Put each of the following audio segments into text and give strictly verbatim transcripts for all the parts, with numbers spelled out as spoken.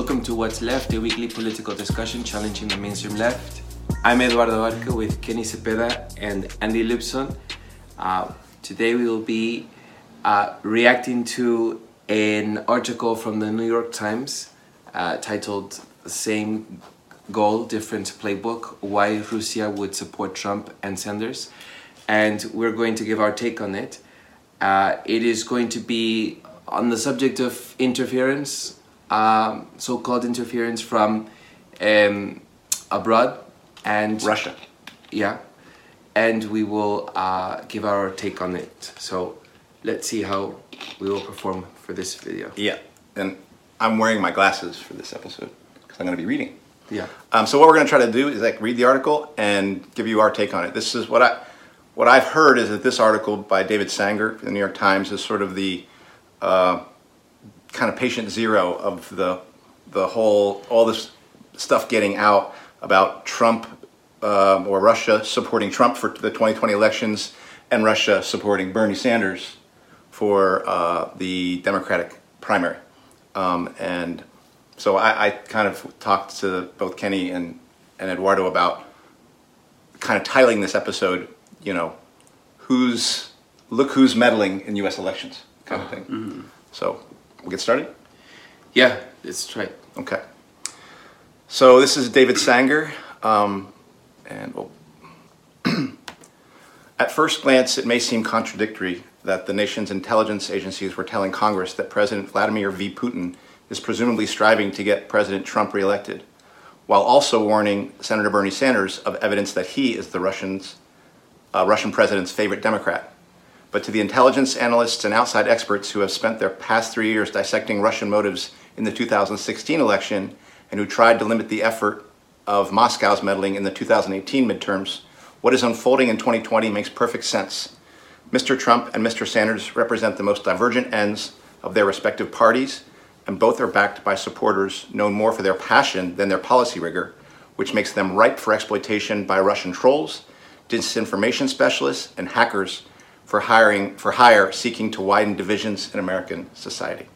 Welcome to What's Left, a weekly political discussion challenging the mainstream left. I'm Eduardo Barca with Kenny Cepeda and Andy Lipson. Uh, today we will be uh, reacting to an article from the New York Times uh, titled Same Goal, Different Playbook, Why Russia Would Support Trump and Sanders. And we're going to give our take on it. Uh, it is going to be on the subject of interference, um, so-called interference from um, abroad and Russia. Yeah, and we will uh, give our take on it. So let's see how we will perform for this video. Yeah, and I'm wearing my glasses for this episode because I'm going to be reading. Yeah. Um, so what we're going to try to do is like read the article and give you our take on it. This is what I, what I've heard is that this article by David Sanger in the New York Times is sort of the uh, kind of patient zero of the the whole all this stuff getting out about Trump um, or Russia supporting Trump for the twenty twenty elections and Russia supporting Bernie Sanders for uh, the Democratic primary. Um, and so I, I kind of talked to both Kenny and, and Eduardo about kind of titling this episode, you know, who's look who's meddling in U S elections kind of thing. Mm-hmm. So we'll get started? Yeah, let's try. Okay. So this is David Sanger. Um, and well, at first glance, it may seem contradictory that the nation's intelligence agencies were telling Congress that President Vladimir V. Putin is presumably striving to get President Trump reelected, while also warning Senator Bernie Sanders of evidence that he is the Russians, uh, Russian president's favorite Democrat. But to the intelligence analysts and outside experts who have spent their past three years dissecting Russian motives in the two thousand sixteen election and who tried to limit the effort of Moscow's meddling in the two thousand eighteen midterms, what is unfolding in twenty twenty makes perfect sense. Mister Trump and Mister Sanders represent the most divergent ends of their respective parties, and both are backed by supporters known more for their passion than their policy rigor, which makes them ripe for exploitation by Russian trolls, disinformation specialists, and hackers for hiring for hire seeking to widen divisions in American society.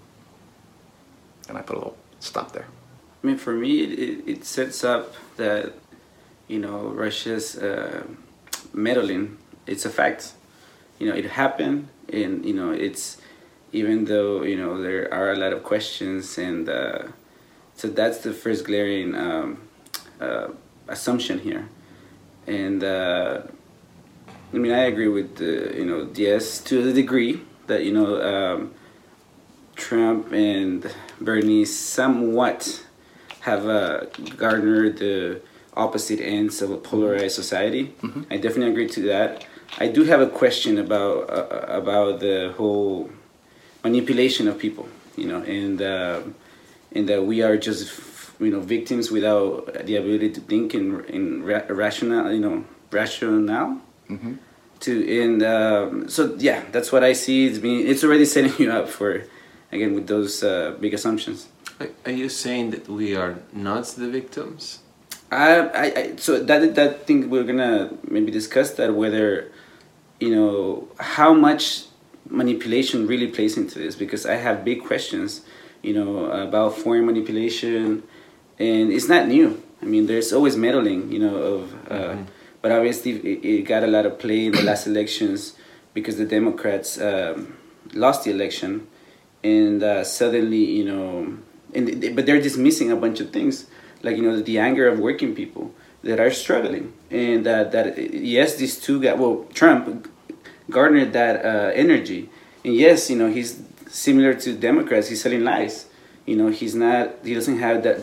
And I put a little stop there. I mean, for me, it, it sets up that, you know, Russia's uh, meddling, it's a fact. You know, it happened, and, you know, it's, even though, you know, there are a lot of questions, and uh, so that's the first glaring um, uh, assumption here. And, uh, I mean, I agree with, the, you know, yes, to the degree that, you know, um, Trump and Bernie somewhat have uh, garnered the opposite ends of a polarized society. Mm-hmm. I definitely agree to that. I do have a question about uh, about the whole manipulation of people, you know, and uh, and that we are just, you know, victims without the ability to think in in ra- rational, you know, rationale. Mm-hmm. To and um, so yeah, that's what I see. It's being it's already setting you up for, again, with those uh, big assumptions. Are you saying that we are not the victims? I, I, I so that that thing we're gonna maybe discuss that, whether, you know, how much manipulation really plays into this, because I have big questions, you know, about foreign manipulation, and it's not new. I mean, there's always meddling, you know, of, uh, mm-hmm. but obviously it, it got a lot of play in the last elections because the Democrats um, lost the election, and uh, suddenly, you know, and they, but they're dismissing a bunch of things, like, you know, the anger of working people that are struggling, and uh, that yes, these two guys, well, Trump garnered that uh, energy, and yes, you know, he's similar to Democrats. He's selling lies. You know, he's not. He doesn't have that.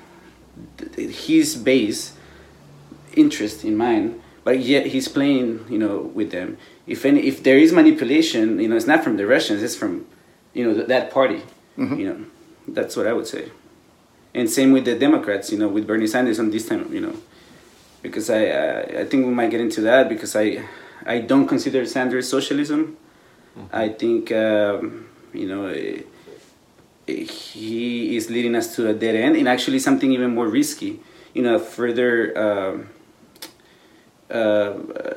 His base interest in mind, but yet he's playing, you know, with them. If any, if there is manipulation, you know, it's not from the Russians. It's from, you know, th- that party. Mm-hmm. You know, that's what I would say. And same with the Democrats, you know, with Bernie Sanders on this time, you know, because I uh, I think we might get into that, because I I don't consider Sanders socialism. Mm-hmm. I think um, you know it, it, he is leading us to a dead end, and actually something even more risky, you know, further uh, uh,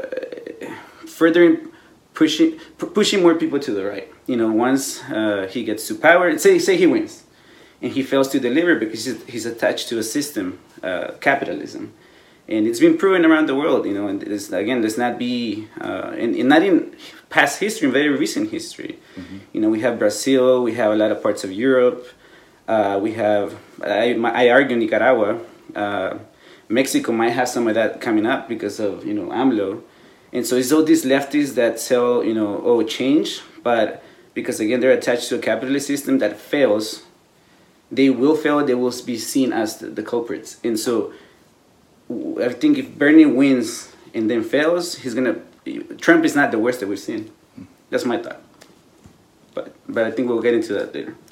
further pushing pushing more people to the right. You know, once uh, he gets to power, say say he wins. and he fails to deliver because he's, he's attached to a system, uh, capitalism. And it's been proven around the world, you know, and it's, again, let's not be, uh, and, and not in past history, in very recent history. Mm-hmm. You know, we have Brazil, we have a lot of parts of Europe, uh, we have, I, my, I argue Nicaragua, uh, Mexico might have some of that coming up because of, you know, AMLO. And so it's all these leftists that sell, you know, oh, change, but because, again, they're attached to a capitalist system that fails, they will fail, they will be seen as the, the culprits. And so I think if Bernie wins and then fails, he's going to, Trump is not the worst that we've seen. That's my thought. But but I think we'll get into that later.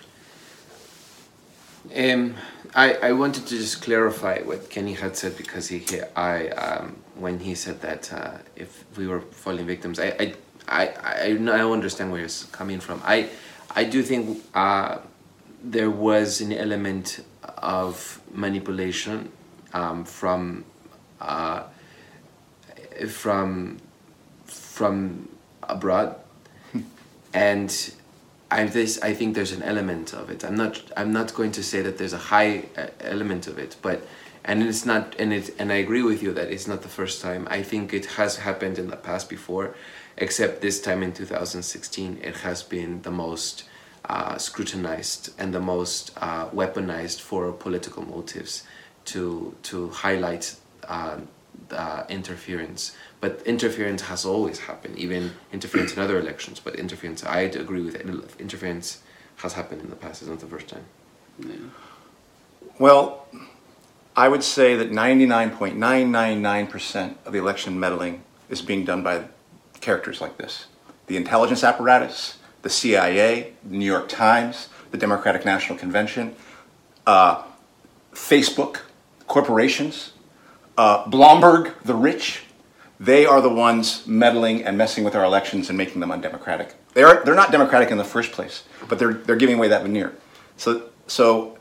Um, I, I wanted to just clarify what Kenny had said because he, he I um, when he said that uh, if we were falling victims, I I, I, I, I understand where he's coming from. I I do think uh, there was an element of manipulation um, from uh, from from abroad, and I this I think there's an element of it. I'm not I'm not going to say that there's a high uh, element of it, but and it's not and it and I agree with you that it's not the first time. I think it has happened in the past before, except this time in two thousand sixteen it has been the most uh, scrutinized and the most uh, weaponized for political motives to to highlight uh, uh, interference. But interference has always happened, even interference in other elections. But interference, I agree with it. Interference has happened in the past. It's not the first time. Yeah. Well, I would say that ninety-nine point nine nine nine percent of the election meddling is being done by characters like this. The intelligence apparatus, the C I A, the New York Times, the Democratic National Convention, uh, Facebook, corporations, uh, Bloomberg, the rich. They are the ones meddling and messing with our elections and making them undemocratic. They're they're not democratic in the first place, but they're they're giving away that veneer. So so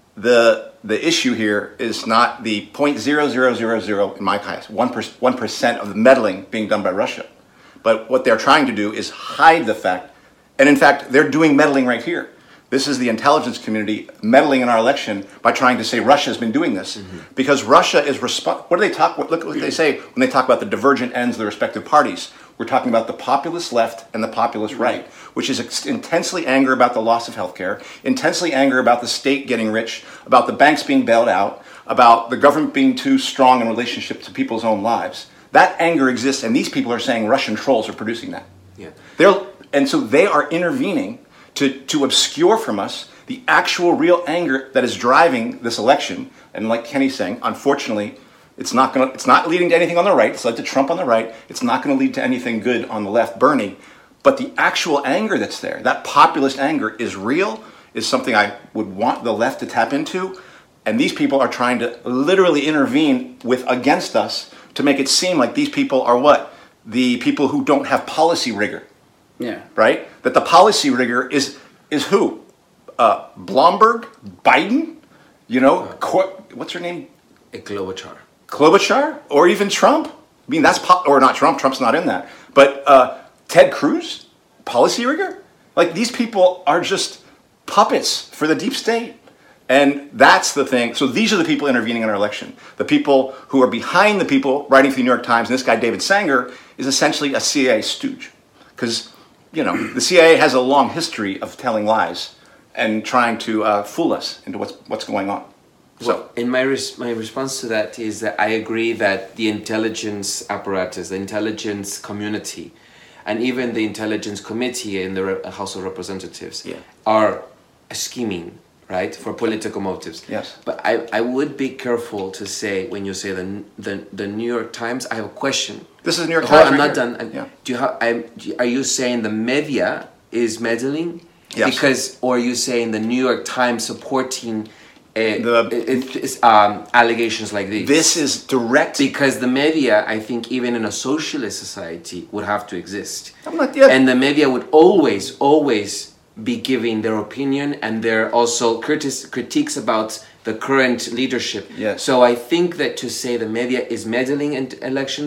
the the issue here is not the point zero zero zero zero in my case one one percent of the meddling being done by Russia, but what they're trying to do is hide the fact, and in fact they're doing meddling right here. This is the intelligence community meddling in our election by trying to say Russia has been doing this. Mm-hmm. Because Russia is resp- what do they talk? What, look at what they say when they talk about the divergent ends of the respective parties. We're talking about the populist left and the populist right, which is ex- intensely angry about the loss of healthcare, intensely angry about the state getting rich, about the banks being bailed out, about the government being too strong in relationship to people's own lives. That anger exists, and these people are saying Russian trolls are producing that. Yeah. They're, and so they are intervening To, to obscure from us the actual real anger that is driving this election. And like Kenny's saying, unfortunately, it's not going to, it's not leading to anything on the right. It's led to Trump on the right. It's not going to lead to anything good on the left, Bernie. But the actual anger that's there, that populist anger is real, is something I would want the left to tap into. And these people are trying to literally intervene with against us to make it seem like these people are what? The people who don't have policy rigor. Yeah. Right? That the policy rigor is is who? Uh, Bloomberg? Biden? You know, uh, Cor- what's her name? Klobuchar. Klobuchar? Or even Trump? I mean, that's, po- or not Trump, Trump's not in that. But uh, Ted Cruz? Policy rigor? Like, these people are just puppets for the deep state. And that's the thing. So these are the people intervening in our election. The people who are behind the people writing for the New York Times. And this guy, David Sanger, is essentially a C I A stooge. Because you know, the C I A has a long history of telling lies and trying to uh, fool us into what's what's going on. So, well, in my res- my response to that is that I agree that the intelligence apparatus, the intelligence community, and even the intelligence committee in the Re- House of Representatives yeah. are scheming, right, for political motives. Yes. But I, I would be careful to say when you say the the the New York Times. I have a question. This is New York Times. Oh, I'm right not here. done. Yeah. Do you have? I'm, are you saying the media is meddling? Yes. Because, or are you saying the New York Times supporting uh, the it, it's, um, allegations like these? This is direct. Because the media, I think, even in a socialist society, would have to exist. I'm not yet. And the media would always, always be giving their opinion and their also critis- critiques about the current leadership. Yes. So I think that to say the media is meddling in elections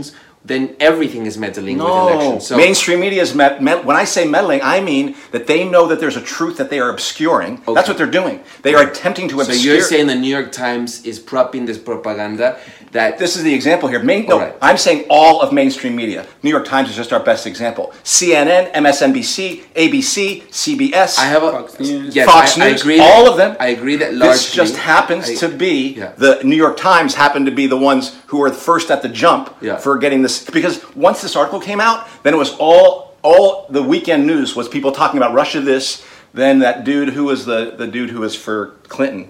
then everything is meddling No, with elections. So, mainstream media is met, met. When I say meddling, I mean that they know that there's a truth that they are obscuring. Okay. That's what they're doing. They are attempting to so obscure. you're saying the New York Times is propping this propaganda that This is the example here. Main, no, All right. I'm saying all of mainstream media. New York Times is just our best example. C N N, M S N B C, A B C, C B S. I have a Fox News. yes, Fox I, I News, agree all that, of them. I agree that largely This just happens I- to be yeah. the New York Times happen to be the ones who were first at the jump Yeah. for getting this, because once this article came out, then it was all all the weekend news was people talking about Russia this, then that dude who was the the dude who was for Clinton.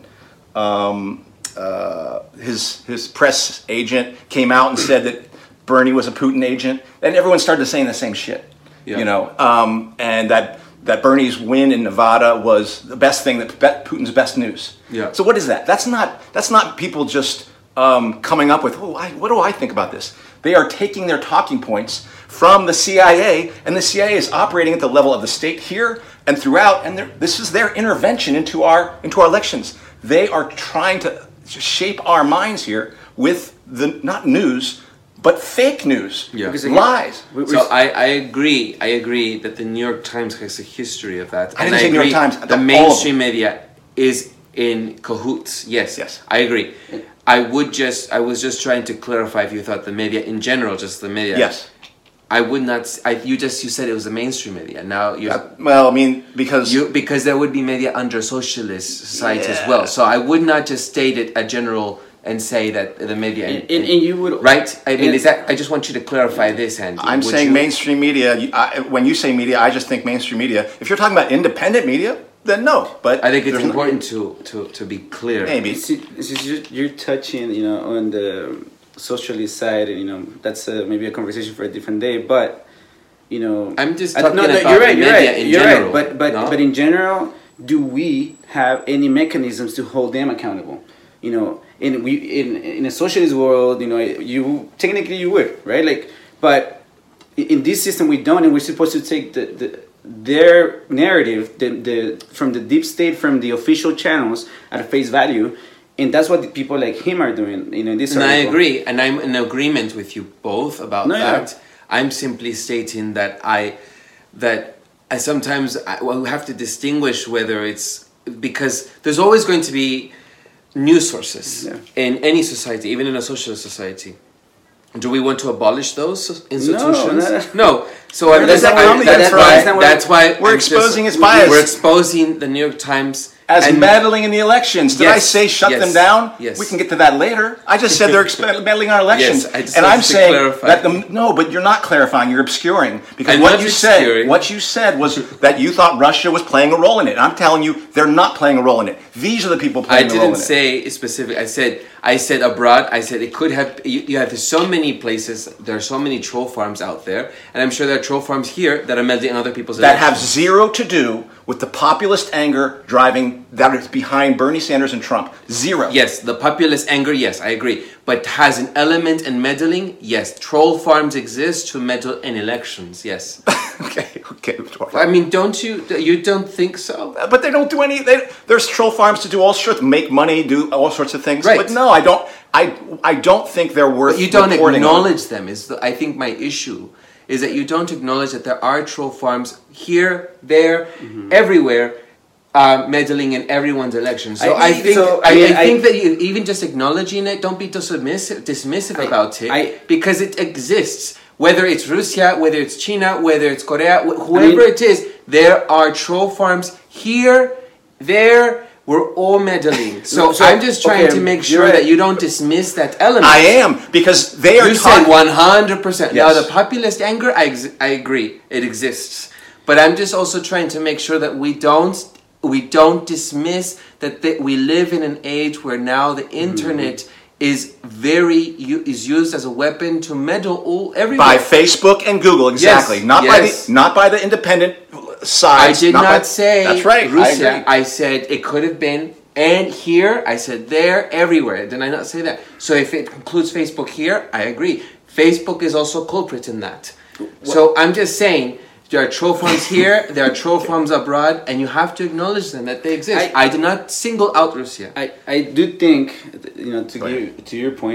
Um, uh, his his press agent came out and said that Bernie was a Putin agent, and everyone started saying the same shit. Yeah. You know, um, and that that Bernie's win in Nevada was the best thing, that be- Putin's best news. Yeah. So what is that? That's not that's not people just um, coming up with, oh, I, what do I think about this? They are taking their talking points from the C I A, and the C I A is operating at the level of the state here and throughout, and they're- this is their intervention into our into our elections. They are trying to shape our minds here with the not news, but fake news, Yeah. Because lies. we- So I, I agree. I agree that the New York Times has a history of that. I And didn't say New York agree Times, The the- all of mainstream media is in cahoots. Yes. Yes. I agree. I would just. I was just trying to clarify if you thought the media in general, just the media. Yes. I would not. s- I, you just you said it was the mainstream media. Now you. Uh, well, I mean, because You, because there would be media under socialist society as Yeah. well. So I would not just state it a general and say that the media. And, and, and you would right? I mean, and- is that? I just want you to clarify this, Andy. I'm Would saying you- mainstream media. you- I, when you say media, I just think mainstream media. If you're talking about independent media, then no. But I think it's there's no- important to, to, to be clear. maybe. See, see, you're, you're touching, you know, on the socialist side, and you know, that's uh maybe a conversation for a different day. But you know, I'm just I- talking no, no, about you're right, the you're media right, in you're general, right. But but no? but in general, do we have any mechanisms to hold them accountable? You know, in we in in a socialist world, you know, you technically you would, right? Like, but in in this system we don't, and we're supposed to take the, the their narrative, the, the from the deep state, from the official channels at face value, and that's what the people like him are doing. You know, in this And I article. agree, and I'm in agreement with you both about No, yeah. that. I'm simply stating that I that I sometimes I, well, we have to distinguish whether it's because there's always going to be news sources Yeah. in any society, even in a socialist society. Do we want to abolish those institutions? no. No. So Where I'm does just, that I- come that's, from? why, That's not what- that's why We're I'm just- exposing its bias. We're exposing the New York Times As and- meddling in the elections. Did I Yes, say shut yes, them down? yes. We can get to that later. I just said they're exp- meddling in our elections. Yes, I just and wanted I'm to saying clarify. that the no, but you're not clarifying. You're obscuring because I'm what not you obscuring. said, what you said was that you thought Russia was playing a role in it. I'm telling you, they're not playing a role in it. These are the people I playing a role in didn't it. say specific. I said I said abroad. I said it could have. You, you have so many places. There are so many troll farms out there, and I'm sure there are troll farms here that are meddling in other people's That have elections. zero to do with the populist anger driving that is behind Bernie Sanders and Trump. Zero. Yes, the populist anger. Yes, I agree. But has an element in meddling. Yes, troll farms exist to meddle in elections. Yes. okay. Okay. I mean, don't you? You don't think so? But they don't do any. They, there's troll farms to do all sorts, make money, do all sorts of things. Right. But no, I don't. I I don't think they're worth. But you don't reporting on. acknowledge them. Is the, I think my issue is that you don't acknowledge that there are troll farms here, there, everywhere, uh, meddling in everyone's elections. So I, I- think so, I, I mean, I think I- that you even just acknowledging it, don't be too submissive, dismissive I- about it, I- because it exists. Whether it's Russia, whether it's China, whether it's Korea, wh- whoever mean- it is, there are troll farms here, there. We're all meddling. So, So, I'm just trying okay, to make you're sure that right. you don't dismiss that element. I am because they are You talking. said one hundred percent. Now, Yes. the populist anger, I, ex- I agree, it exists. But I'm just also trying to make sure that we don't we don't dismiss that th- we live in an age where now the internet is very u- is used as a weapon to meddle all everywhere. by Facebook and Google, exactly. Yes, not yes. by the not by the independent I sides. did not, by- say that's right. Russia. I agree. I said it could have been and here. I said there, everywhere. Did I not say that? So if it includes Facebook here, I agree. Facebook is also culprit in that. So I'm just saying there are troll farms here, there are troll farms abroad, and you have to acknowledge them that they exist. I, I- did not single out Russia. I, I do think, you know, to Go you, to your point,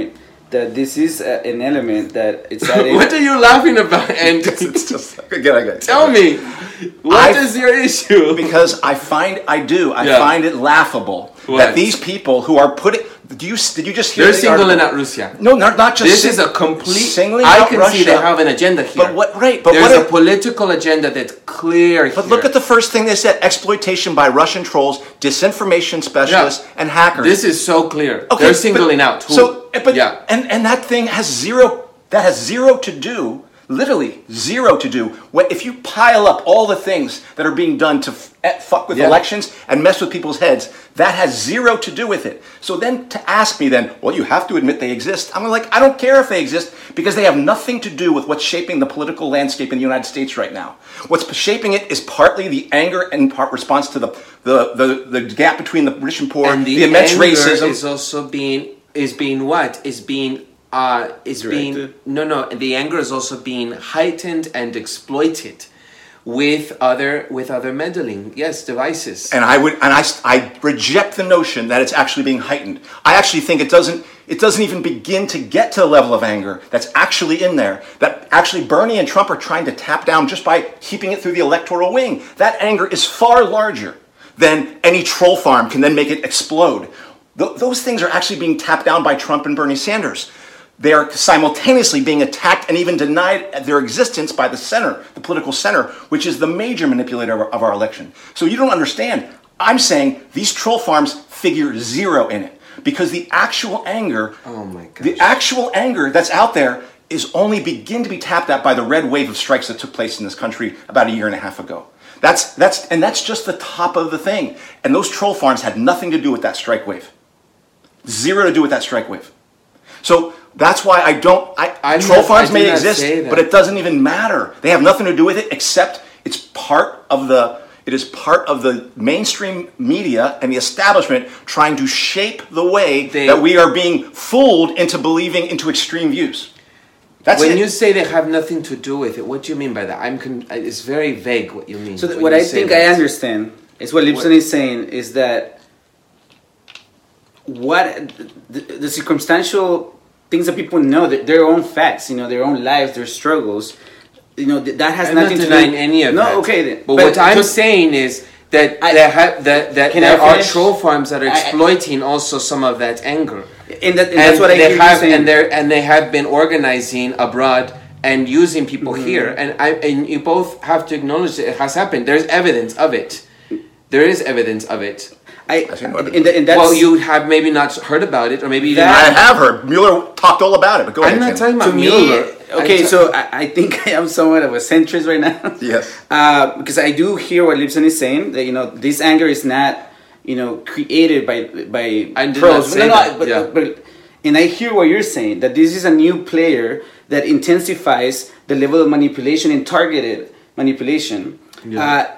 that this is a, an element that it's added. What are you laughing about, Andy? It's just again, I got Tell me, what I- is your issue? Because I find I do I Yeah. find it laughable What? that these people who are putting. Do you did you just hear? They're the singling article? out Russia. No, not not just. This sing- is a complete. singling I out can Russia. see they have an agenda here. But what? Right. But There's what? a If, political agenda that's clear but here. look at the first thing they said: exploitation by Russian trolls, disinformation specialists, Yeah. and hackers. This is so clear. Okay, They're singling but- out. Who? So, but yeah. and and that thing has zero. That has zero to do. Literally zero to do. What if you pile up all the things that are being done to f- eh, fuck with Yeah. elections and mess with people's heads? That has zero to do with it. So then to ask me then, well, you have to admit they exist. I'm like, I don't care if they exist because they have nothing to do with what's shaping the political landscape in the United States right now. What's shaping it is partly the anger and part response to the the the, the gap between the rich and poor, And the, the immense anger racism. is also being is being what is being uh is being Directed. no no the anger is also being heightened and exploited with other with other meddling yes devices. And I would, and I, I reject the notion that it's actually being heightened. I actually think it doesn't, it doesn't even begin to get to the level of anger that's actually in there. That actually Bernie and Trump are trying to tap down just by keeping it through the electoral wing. That anger is far larger than any troll farm can then make it explode. Th- those things are actually being tapped down by Trump and Bernie Sanders. They are simultaneously being attacked and even denied their existence by the center, the political center, which is the major manipulator of our, of our election. So you don't understand. I'm saying these troll farms figure zero in it because the actual anger, Oh my gosh. the actual anger that's out there is only begin to be tapped at by the red wave of strikes that took place in this country about a year and a half ago. That's that's and that's just the top of the thing. And those troll farms had nothing to do with that strike wave. Zero to do with that strike wave. So that's why I don't. I, I'm troll not- farms I may do not exist, say that. but it doesn't even matter. They have nothing to do with it except it's part of the. It is part of the mainstream media and the establishment trying to shape the way They- that we are being fooled into believing into extreme views. That's when it. you say they have nothing to do with it, what do you mean by that? I'm con- it's very vague what you mean. So th- when what you I say think I that. understand is what Lipson is saying is that what the, the circumstantial things that people know, that their own facts, you know, their own lives, their struggles, you know, th- that has I'm not nothing to do. denying any of no, that. okay, then. But, what I'm just- saying is that I- there, ha- that, that Can there I are finish? troll farms that are I- I- exploiting also some of that anger. and, that, and And that's what I they hear you have, saying. and they and they have been organizing abroad and using people Mm-hmm. here. And I and you both have to acknowledge that it has happened. There's evidence of it. There is evidence of it. I, I see no evidence. and, th- and that's, Well, you have maybe not heard about it, or maybe you didn't. I have heard Mueller talked all about it. But go I'm ahead. not Tim. talking to about me, Mueller. okay, I'm ta- so I, I think I am somewhat of a centrist right now. Yes. Uh, because I do hear what Lipson is saying, that, you know, this anger is not, you know, created by by I did pros. not say no, no, that, but, yeah. but, and I hear what you're saying, that this is a new player that intensifies the level of manipulation and targeted manipulation. Yeah. Uh,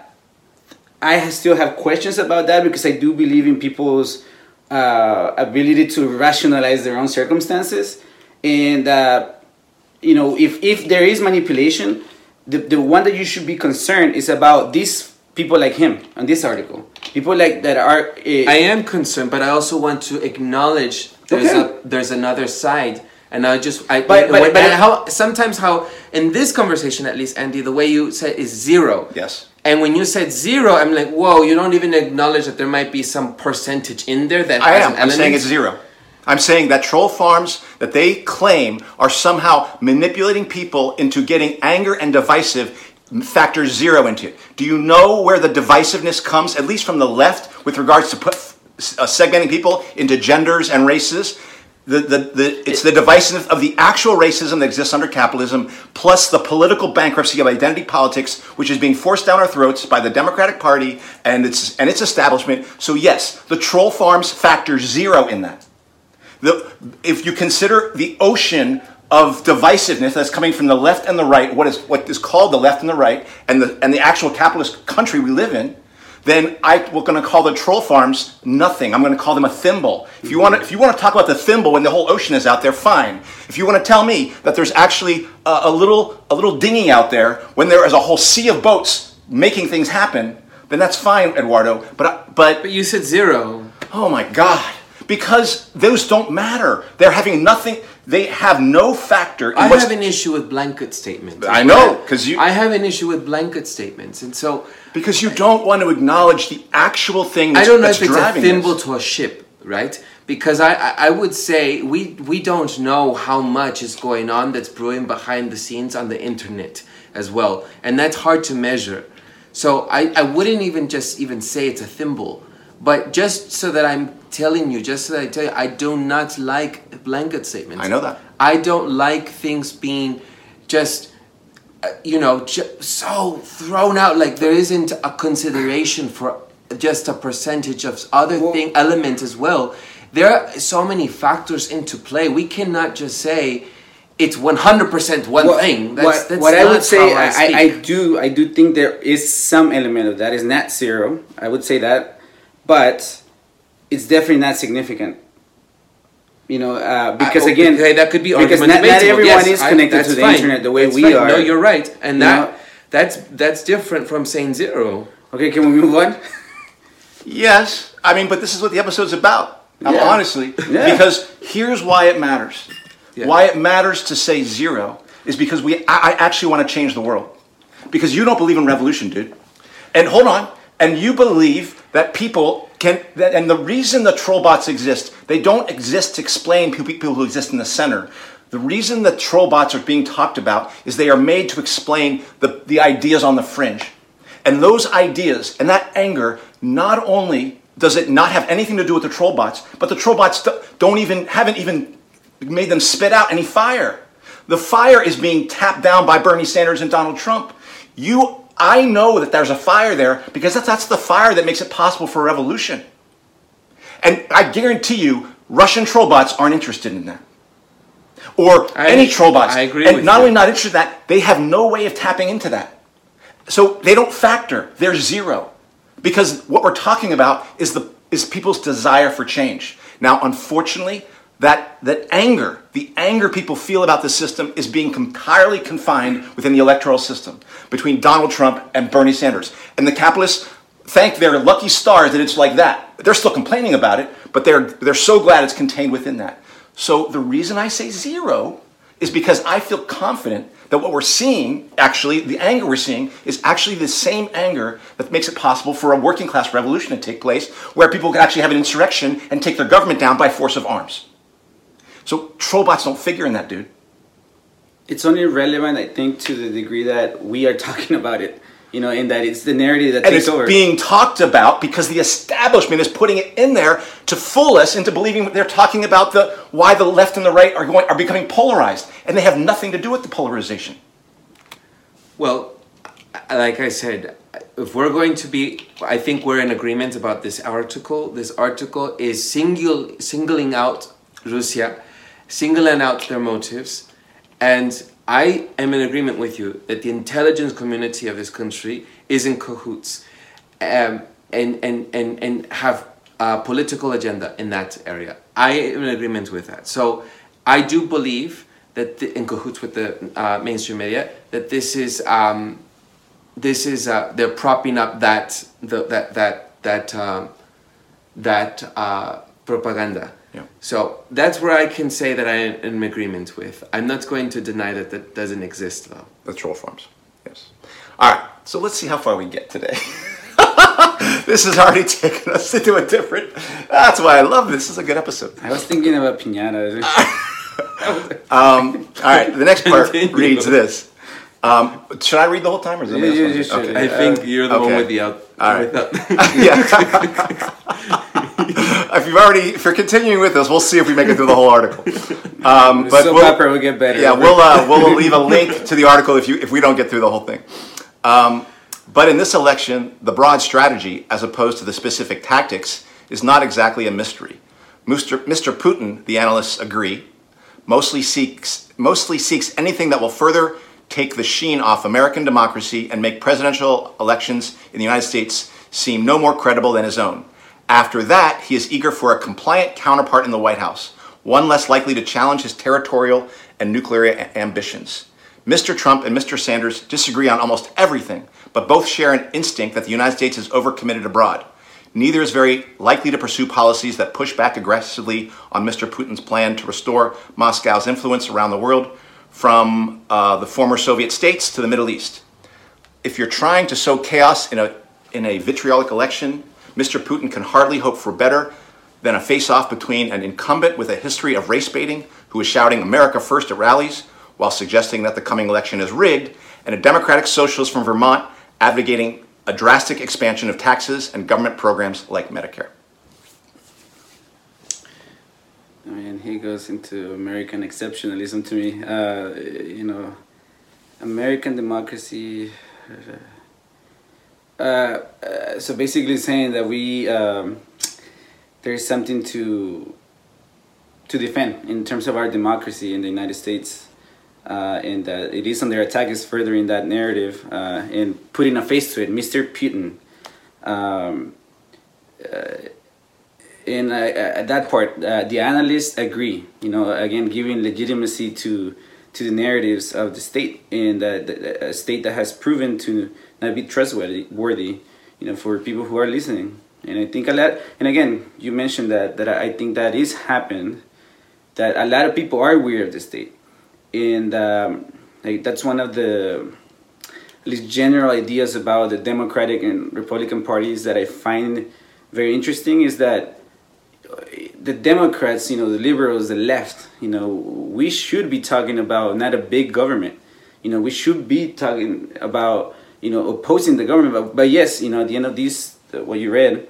I still have questions about that because I do believe in people's uh, ability to rationalize their own circumstances. And, uh, you know, if, if there is manipulation, the, the one that you should be concerned is about these people like him on this article. People like that are... Uh, I am concerned, but I also want to acknowledge there's Okay. a there's another side, and I just I But- but- when- but- and how sometimes how in this conversation at least, Andy, the way you said is zero. Yes. And when you said zero, I'm like, whoa, you don't even acknowledge that there might be some percentage in there that I has am. an I'm saying element. it's zero. I'm saying that troll farms that they claim are somehow manipulating people into getting anger and divisive factor zero into it. Do you know where the divisiveness comes, at least from the left, with regards to put, uh, segmenting people into genders and races? The, the, the, it's the divisiveness of the actual racism that exists under capitalism, plus the political bankruptcy of identity politics, which is being forced down our throats by the Democratic Party and its, and its establishment. So yes, the troll farms factor zero in that. The, if you consider the ocean of divisiveness that's coming from the left and the right, what is what is called the left and the right, and the and the actual capitalist country we live in, then I we're going to call the troll farms nothing. I'm going to call them a thimble. If you want to, if you want to talk about the thimble when the whole ocean is out there, fine. If you want to tell me that there's actually a, a little a little dinghy out there when there is a whole sea of boats making things happen, then that's fine, Eduardo. But but But you said zero. oh my God. Because those don't matter. They're having nothing. they have no factor in I what's... have an issue with blanket statements. I know, because you... I have an issue with blanket statements, and so... Because you don't want to acknowledge the actual thing that's, I don't know that's if it's a thimble this. to a ship, right? Because I, I, I would say we, we don't know how much is going on that's brewing behind the scenes on the internet as well. And that's hard to measure. So I, I wouldn't even just even say it's a thimble. But just so that I'm telling you, just so that I tell you, I do not like blanket statements. I know that. I don't like things being just... Uh, you know, ju- so thrown out, like there isn't a consideration for just a percentage of other well, thing element as well. There are so many factors into play. We cannot just say it's one hundred percent one well, thing. That's, what that's what I would say, I, I, I do, I do think there is some element of that. Is net zero. I would say that, but it's definitely not significant. You know, uh, because I, again, okay, that could be because not, not everyone yes, is connected I, to the fine. internet the way that's we fine. are. No, you're right, and you that know? that's that's different from saying zero. Okay, can we move on? Yes, I mean, but this is what the episode's about. Yeah. Honestly, Yeah. because here's why it matters. Yeah. Why it matters to say zero is because we. I, I actually want to change the world. Because you don't believe in revolution, dude. And hold on, and you believe that people can. That, and the reason the troll bots exist, they don't exist to explain people who exist in the center. The reason the troll bots are being talked about is they are made to explain the, the ideas on the fringe. And those ideas and that anger, not only does it not have anything to do with the troll bots, but the troll bots don't even, haven't even made them spit out any fire. The fire is being tapped down by Bernie Sanders and Donald Trump. You, I know that there's a fire there because that's, that's the fire that makes it possible for a revolution. And I guarantee you, Russian troll bots aren't interested in that. Or I, any troll bots. I agree and with not you. only not interested in that, they have no way of tapping into that. So they don't factor. They're zero. Because what we're talking about is the is people's desire for change. Now, unfortunately, that, that anger, the anger people feel about the system is being entirely confined within the electoral system between Donald Trump and Bernie Sanders. And the capitalists thank their lucky stars that it's like that. They're still complaining about it, but they're they're so glad it's contained within that. So the reason I say zero is because I feel confident that what we're seeing, actually, the anger we're seeing, is actually the same anger that makes it possible for a working class revolution to take place, where people can actually have an insurrection and take their government down by force of arms. So troll bots don't figure in that, dude. It's only relevant, I think, to the degree that we are talking about it. You know, in that it's the narrative that And takes it's over. being talked about because the establishment is putting it in there to fool us into believing they're talking about the why the left and the right are going are becoming polarized, and they have nothing to do with the polarization. Well, like I said, if we're going to be, I think we're in agreement about this article. This article is single, singling out Russia, singling out their motives, and I am in agreement with you that the intelligence community of this country is in cahoots um, and, and, and, and have a political agenda in that area. I am in agreement with that. So I do believe that the, in cahoots with the uh, mainstream media, that this is um, this is uh, they're propping up that the, that that that um, that uh, propaganda. Yeah. So that's where I can say that I am in agreement with. I'm not going to deny that that doesn't exist, though. The troll farms, yes. All right, so let's see how far we get today. This has already taken us into a different... That's why I love this. This is a good episode. I was thinking about piñatas. um, all right, the next part Continue. reads this. Um, should I read the whole time? Or is it Yeah, yeah, you should. okay. I think you're the okay. one with the out. All right. without- Yeah. If you've already, if you're continuing with us, we'll see if we make it through the whole article. Um, but Soap we'll, opera will get better. yeah, we'll uh, we'll leave a link to the article if you if we don't get through the whole thing. Um, but in this election, the broad strategy, as opposed to the specific tactics, is not exactly a mystery. Mister Mister Putin, the analysts agree, mostly seeks mostly seeks anything that will further take the sheen off American democracy and make presidential elections in the United States seem no more credible than his own. After that, he is eager for a compliant counterpart in the White House, one less likely to challenge his territorial and nuclear a- ambitions. Mister Trump and Mister Sanders disagree on almost everything, but both share an instinct that the United States is overcommitted abroad. Neither is very likely to pursue policies that push back aggressively on Mister Putin's plan to restore Moscow's influence around the world, from uh, the former Soviet states to the Middle East. If you're trying to sow chaos in a, in a vitriolic election, Mister Putin can hardly hope for better than a face-off between an incumbent with a history of race baiting, who is shouting America first at rallies while suggesting that the coming election is rigged, and a democratic socialist from Vermont advocating a drastic expansion of taxes and government programs like Medicare. I mean, he goes into American exceptionalism to me. Uh, you know, American democracy. Uh, uh, so basically, saying that we um, there's something to to defend in terms of our democracy in the United States. Uh, and that it is under attack is furthering that narrative uh, and putting a face to it. Mister Putin, um, uh, and uh, at that part, uh, the analysts agree. You know, again, giving legitimacy to to the narratives of the state, and uh, the, a state that has proven to not be trustworthy. Worthy, you know, for people who are listening. And I think a lot. And again, you mentioned that that I think that is happened. That a lot of people are weary of the state. And um, like that's one of the at least general ideas about the Democratic and Republican parties that I find very interesting is that the Democrats, you know, the liberals, the left, you know, we should be talking about not a big government. You know, we should be talking about, you know, opposing the government. But, but yes, you know, at the end of this, what you read,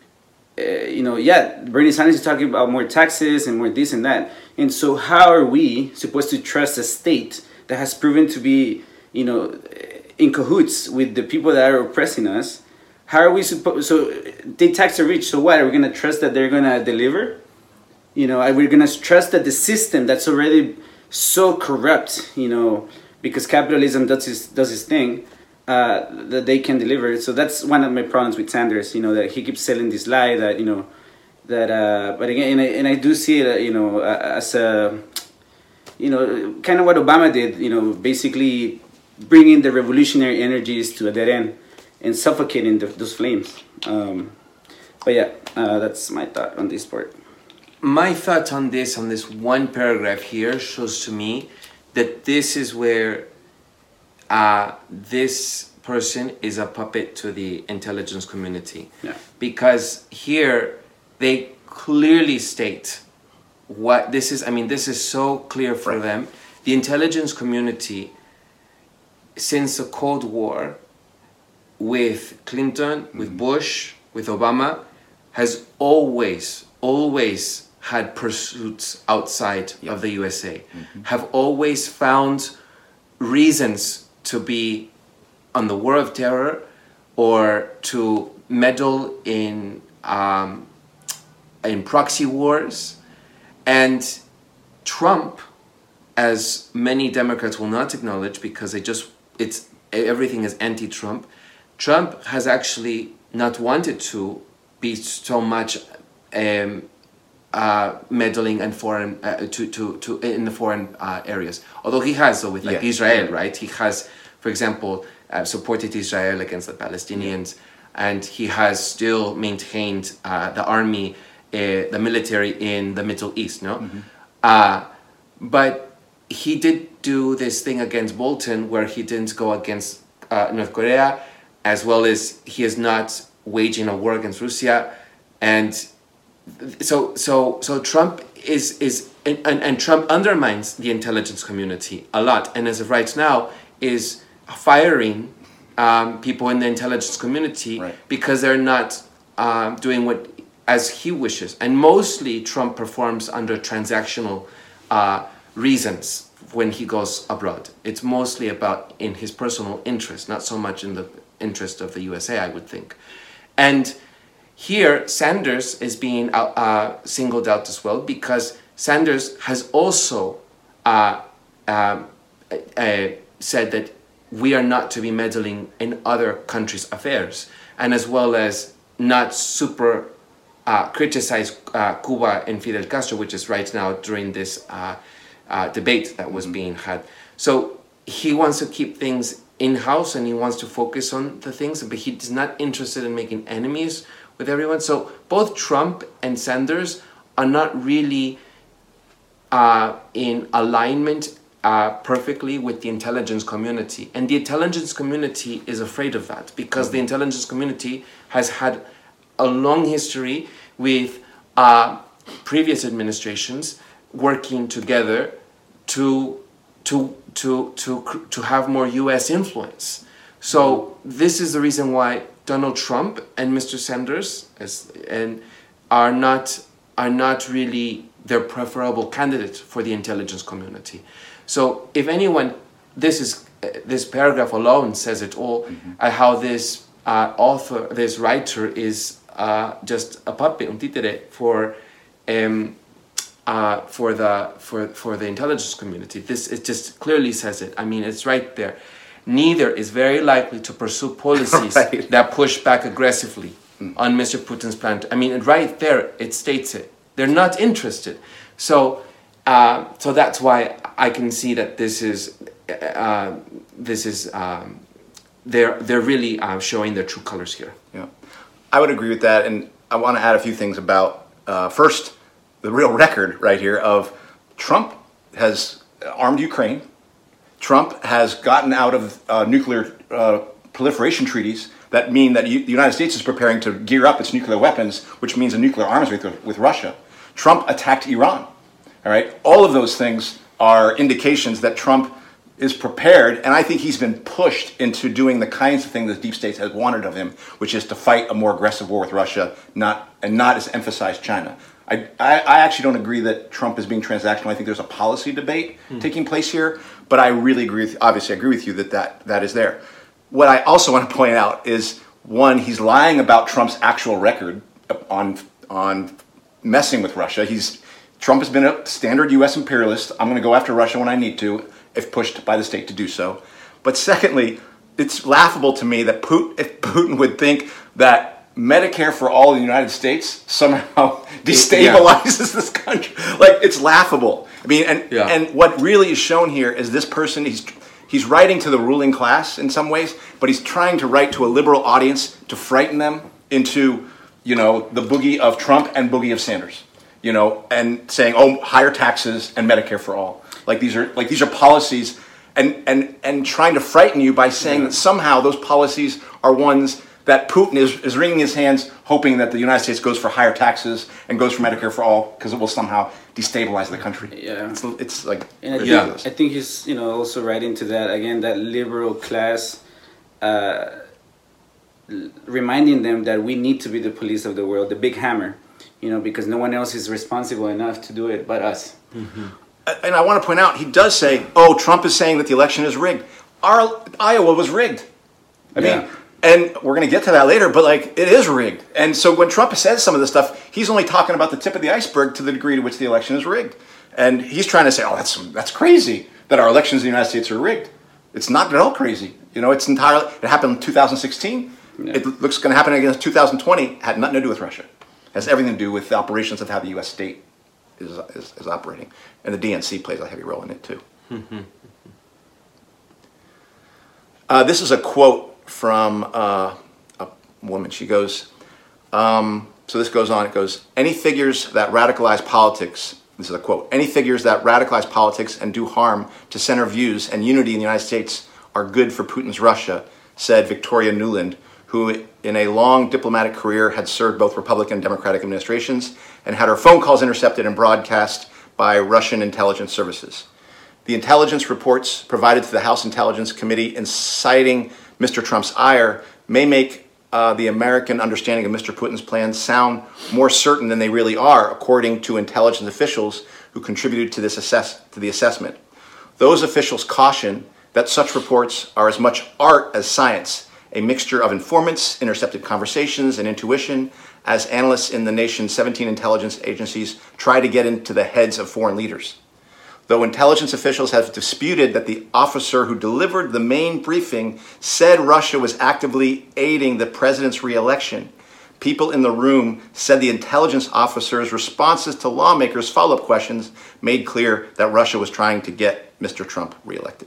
Uh, you know, yeah, Bernie Sanders is talking about more taxes and more this and that. And so how are we supposed to trust a state that has proven to be, you know, in cahoots with the people that are oppressing us? How are we supposed, so they tax the rich, so what? Are we going to trust that they're going to deliver? You know, are we going to trust that the system that's already so corrupt, you know, because capitalism does its, does its thing, Uh, that they can deliver. So that's one of my problems with Sanders, you know, that he keeps selling this lie that, you know, that, uh, but again, and I, and I do see it, uh, you know, uh, as a, you know, kind of what Obama did, you know, basically bringing the revolutionary energies to a dead end and suffocating the, those flames. Um, but yeah, uh, that's my thought on this part. My thought on this, on this one paragraph here, shows to me that this is where Uh, this person is a puppet to the intelligence community. Yeah. Because here they clearly state what this is. I mean, this is so clear for right. them. The intelligence community, since the Cold War, with Clinton, with mm-hmm. Bush, with Obama, has always, always had pursuits outside yep. of the U S A, mm-hmm. have always found reasons to be on the war of terror or to meddle in um, in proxy wars. And Trump, as many Democrats will not acknowledge because they just it's everything is anti-Trump, Trump has actually not wanted to be so much um, uh, meddling in foreign uh, to, to, to in the foreign uh, areas. Although he has, though, with like yeah. Israel, right? He has, for example, uh, supported Israel against the Palestinians, yeah. and he has still maintained uh, the army, uh, the military in the Middle East, no? Mm-hmm. Uh, but he did do this thing against Bolton where he didn't go against uh, North Korea, as well as he is not waging a war against Russia. And So, so, so Trump is is and, and Trump undermines the intelligence community a lot, and as of right now is firing um, people in the intelligence community right. because they're not um, doing what as he wishes. And mostly Trump performs under transactional uh, reasons when he goes abroad. It's mostly about in his personal interest, not so much in the interest of the U S A, I would think, and. Here, Sanders is being uh, uh, singled out as well because Sanders has also uh, uh, uh, said that we are not to be meddling in other countries' affairs, and as well as not super uh, criticize uh, Cuba and Fidel Castro, which is right now during this uh, uh, debate that was mm-hmm. being had. So he wants to keep things in-house and he wants to focus on the things, but he's not interested in making enemies with everyone. So both Trump and Sanders are not really uh, in alignment uh, perfectly with the intelligence community. And the intelligence community is afraid of that because the intelligence community has had a long history with uh, previous administrations working together to to to to to have more U S influence. So this is the reason why Donald Trump and Mister Sanders as, and are not are not really their preferable candidate for the intelligence community. So if anyone, this is uh, this paragraph alone says it all. Mm-hmm. uh, how this uh, author, this writer, is uh, just a puppet, un títere for. Um, Uh, for the for for the intelligence community. This it just clearly says it. I mean, it's right there. Neither is very likely to pursue policies right. that push back aggressively mm. on Mister Putin's plan. I mean, right there it states it. They're not interested. So uh, so that's why I can see that this is uh, this is um, they're they're really uh, showing their true colors here. Yeah, I would agree with that, and I want to add a few things about uh, first. The real record right here of Trump has armed Ukraine. Trump has gotten out of uh, nuclear uh, proliferation treaties that mean that you, the United States is preparing to gear up its nuclear weapons, which means a nuclear arms race with, with Russia. Trump attacked Iran. All right, all of those things are indications that Trump is prepared, and I think he's been pushed into doing the kinds of things that deep state has wanted of him, which is to fight a more aggressive war with Russia, not and not as emphasize China. I, I, I actually don't agree that Trump is being transactional. I think there's a policy debate mm. taking place here, but I really agree with, obviously I agree with you that, that that is there. What I also want to point out is, one, he's lying about Trump's actual record on on messing with Russia. He's Trump has been a standard U S imperialist. I'm going to go after Russia when I need to, if pushed by the state to do so. But secondly, it's laughable to me that Putin, if Putin would think that Medicare for all in the United States somehow destabilizes yeah. this country. Like, it's laughable. I mean, and yeah. and what really is shown here is this person, he's he's writing to the ruling class in some ways, but he's trying to write to a liberal audience to frighten them into, you know, the boogie of Trump and boogie of Sanders, you know, and saying, oh, higher taxes and Medicare for all. Like these are like these are policies, and and and trying to frighten you by saying yeah. that somehow those policies are ones that Putin is, is wringing his hands, hoping that the United States goes for higher taxes and goes for Medicare for all, because it will somehow destabilize the country. Yeah, it's, it's like and I yeah. think, I think he's you know also right into that again, that liberal class, uh, reminding them that we need to be the police of the world, the big hammer, you know, because no one else is responsible enough to do it but us. Mm-hmm. And I want to point out, he does say, "Oh, Trump is saying that the election is rigged. Our Iowa was rigged." I yeah. mean. And we're going to get to that later, but like, it is rigged. And so when Trump says some of this stuff, he's only talking about the tip of the iceberg to the degree to which the election is rigged. And he's trying to say, oh, that's that's crazy that our elections in the United States are rigged. It's not at all crazy. You know, it's entirely, it happened in two thousand sixteen. Yeah. It looks going to happen again in two thousand twenty. It had nothing to do with Russia. It has everything to do with the operations of how the U S state is, is, is operating. And the D N C plays a heavy role in it too. uh, this is a quote from uh, a woman. She goes, um, so this goes on, it goes, any figures that radicalize politics, this is a quote, any figures that radicalize politics and do harm to center views and unity in the United States are good for Putin's Russia, said Victoria Nuland, who in a long diplomatic career had served both Republican and Democratic administrations and had her phone calls intercepted and broadcast by Russian intelligence services. The intelligence reports provided to the House Intelligence Committee inciting Mister Trump's ire may make uh, the American understanding of Mister Putin's plans sound more certain than they really are, according to intelligence officials who contributed to this assess to the assessment. Those officials caution that such reports are as much art as science, a mixture of informants, intercepted conversations, and intuition, as analysts in the nation's seventeen intelligence agencies try to get into the heads of foreign leaders. Though intelligence officials have disputed that the officer who delivered the main briefing said Russia was actively aiding the president's re-election, people in the room said the intelligence officer's responses to lawmakers' follow-up questions made clear that Russia was trying to get Mister Trump re-elected.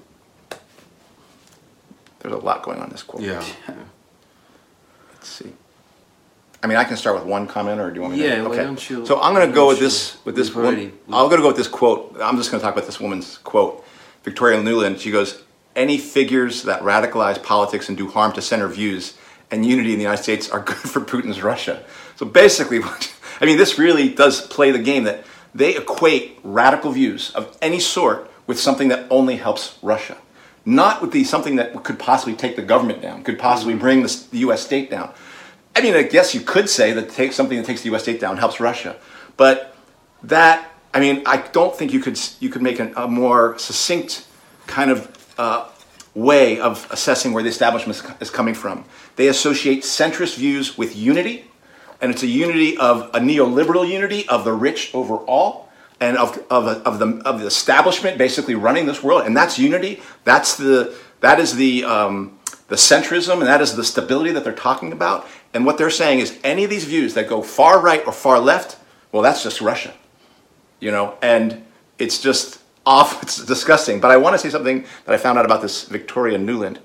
There's a lot going on in this quote. Yeah. Let's see. I mean, I can start with one comment, or do you want me Yeah, to? why Okay. don't you- So I'm why going to go don't with you- this. With this we've one, already- I'm going to go with this quote. I'm just going to talk about this woman's quote. Victoria Nuland. She goes, "Any figures that radicalize politics and do harm to center views and unity in the United States are good for Putin's Russia." So basically, I mean, this really does play the game that they equate radical views of any sort with something that only helps Russia, not with the something that could possibly take the government down, could possibly bring the, the U S state down. I mean, I guess you could say that take, something that takes the U S state down helps Russia, but that, I mean, I don't think you could you could make an, a more succinct kind of uh, way of assessing where the establishment is coming from. They associate centrist views with unity, and it's a unity of a neoliberal unity of the rich overall, and of of, of the of the establishment basically running this world, and that's unity. That's the that is the um, the centrism, and that is the stability that they're talking about. And what they're saying is any of these views that go far right or far left, well, that's just Russia, you know, and it's just off. It's disgusting. But I want to say something that I found out about this Victoria Nuland.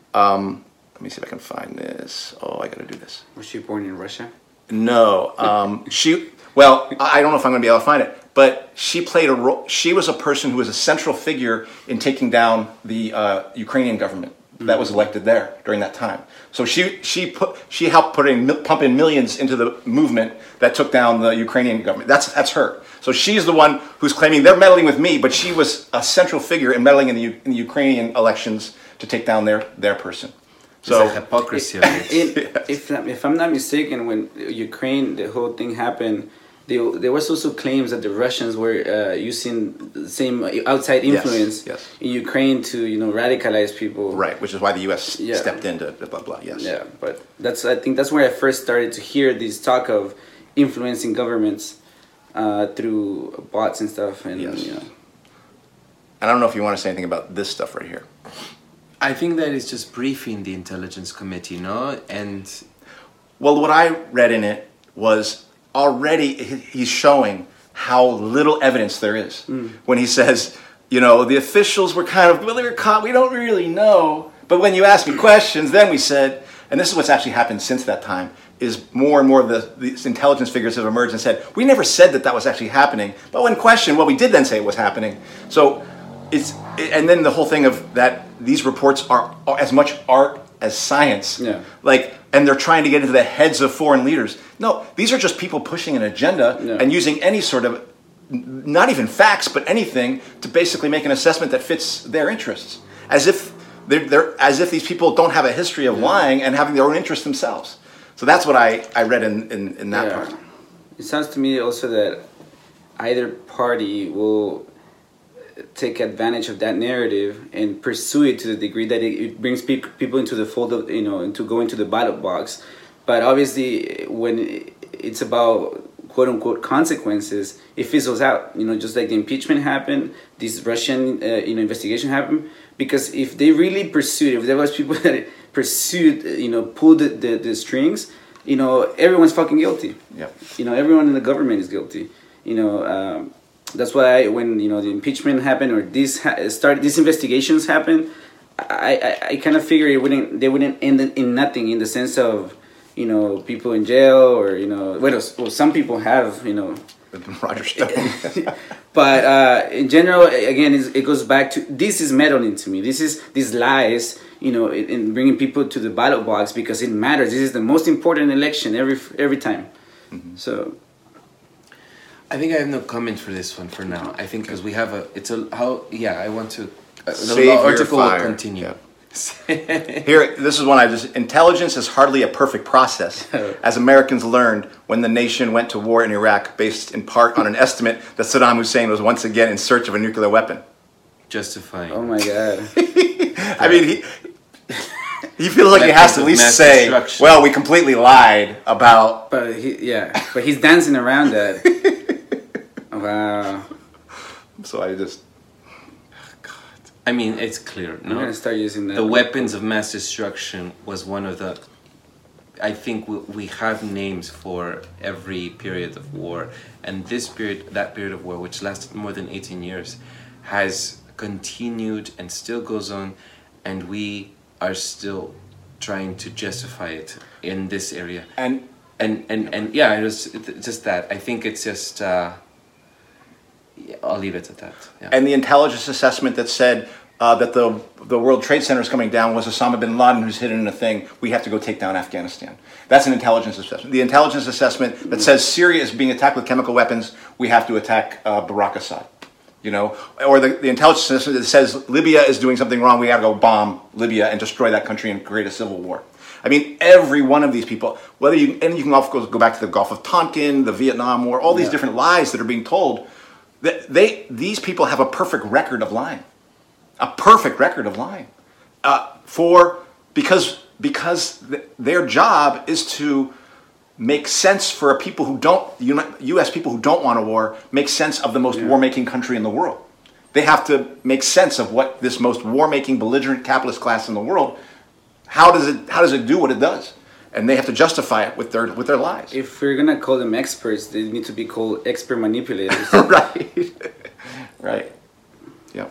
Um, let me see if I can find this. Oh, I got to do this. Was she born in Russia? No, um, she. Well, I don't know if I'm going to be able to find it, but she played a role. She was a person who was a central figure in taking down the uh, Ukrainian government that was elected there during that time. So she she put she helped put in pump in millions into the movement that took down the Ukrainian government. That's that's her. So she's the one who's claiming they're meddling with me, but she was a central figure in meddling in the, in the Ukrainian elections to take down their their person. So There's a hypocrisy of it. In, if if I'm not mistaken, when Ukraine, the whole thing happened, there, there was also claims that the Russians were uh, using the same outside influence yes. in Ukraine to, you know, radicalize people. right, which is why the U S Yeah. stepped in to blah blah. Yes. Yeah, but that's I think that's where I first started to hear this talk of influencing governments uh, through bots and stuff, and Yes. you know. And I don't know if you want to say anything about this stuff right here. I think that is just briefing the intelligence committee, no? And Well, what I read in it was already he- he's showing how little evidence there is when he says, you know, the officials were kind of, well, they were caught, we don't really know. But when you ask me questions, then we said, and this is what's actually happened since that time, is more and more of the these intelligence figures have emerged and said, we never said that that was actually happening. But when questioned, well, we did then say it was happening. So it's, and then the whole thing of that these reports are, are as much art as science. Yeah. Like, and they're trying to get into the heads of foreign leaders. No, these are just people pushing an agenda Yeah. and using any sort of, not even facts, but anything to basically make an assessment that fits their interests. As if they're, they're as if these people don't have a history of lying and having their own interests themselves. So that's what I, I read in, in, in that Yeah. part. It sounds to me also that either party will take advantage of that narrative and pursue it to the degree that it, it brings pe- people into the fold of, you know, into go into the ballot box. But obviously, when it's about quote unquote consequences, it fizzles out. You know, just like the impeachment happened, this Russian uh, you know investigation happened. Because if they really pursued, if there was people that pursued, you know, pulled the, the, the strings, you know, everyone's fucking guilty. Yeah. You know, everyone in the government is guilty. You know, um, that's why I, when you know the impeachment happened or this ha- started, these investigations happened, I, I, I kind of figured it wouldn't they wouldn't end in nothing in the sense of, you know, people in jail or, you know, well, well some people have, you know. Roger Stone. But uh, in general, again, it's, it goes back to this is meddling to me. This is these lies, you know, in, in bringing people to the ballot box because it matters. This is the most important election every every time. Mm-hmm. So, I think I have no comment for this one for now. I think because we have a, it's a, how, yeah, I want to, uh, the Save your article will fire. continue. Yeah. Here, this is one I just, intelligence is hardly a perfect process, as Americans learned when the nation went to war in Iraq based in part on an estimate that Saddam Hussein was once again in search of a nuclear weapon. Justifying. oh my god. I mean, he, he feels like he has to at least Mass say, destruction. well, we completely lied about... But he, yeah, but he's dancing around that. Wow. So I just... I mean, it's clear, I'm no? gonna start using that. The weapons of mass destruction was one of the, I think we, we have names for every period of war, and this period, that period of war, which lasted more than eighteen years, has continued and still goes on, and we are still trying to justify it in this area. And and, and, and yeah, it was just that. I think it's just, uh, yeah, I'll leave it at that. Yeah. And the intelligence assessment that said uh, that the the World Trade Center is coming down was Osama bin Laden who's hidden in a thing. We have to go take down Afghanistan. That's an intelligence assessment. The intelligence assessment that says Syria is being attacked with chemical weapons. We have to attack uh, Barack Assad. You know, or the, the intelligence assessment that says Libya is doing something wrong. We got to go bomb Libya and destroy that country and create a civil war. I mean, every one of these people, whether you and you can also go, go back to the Gulf of Tonkin, the Vietnam War, all these yeah. different lies that are being told. That they these people have a perfect record of lying, a perfect record of lying, uh, for because because th- their job is to make sense for a people who don't U S people who don't want a war, make sense of the most yeah. war-making country in the world. They have to make sense of what this most war-making, belligerent capitalist class in the world. How does it how does it do what it does? And they have to justify it with their with their lies. If we're gonna call them experts, they need to be called expert manipulators. right, right, yeah.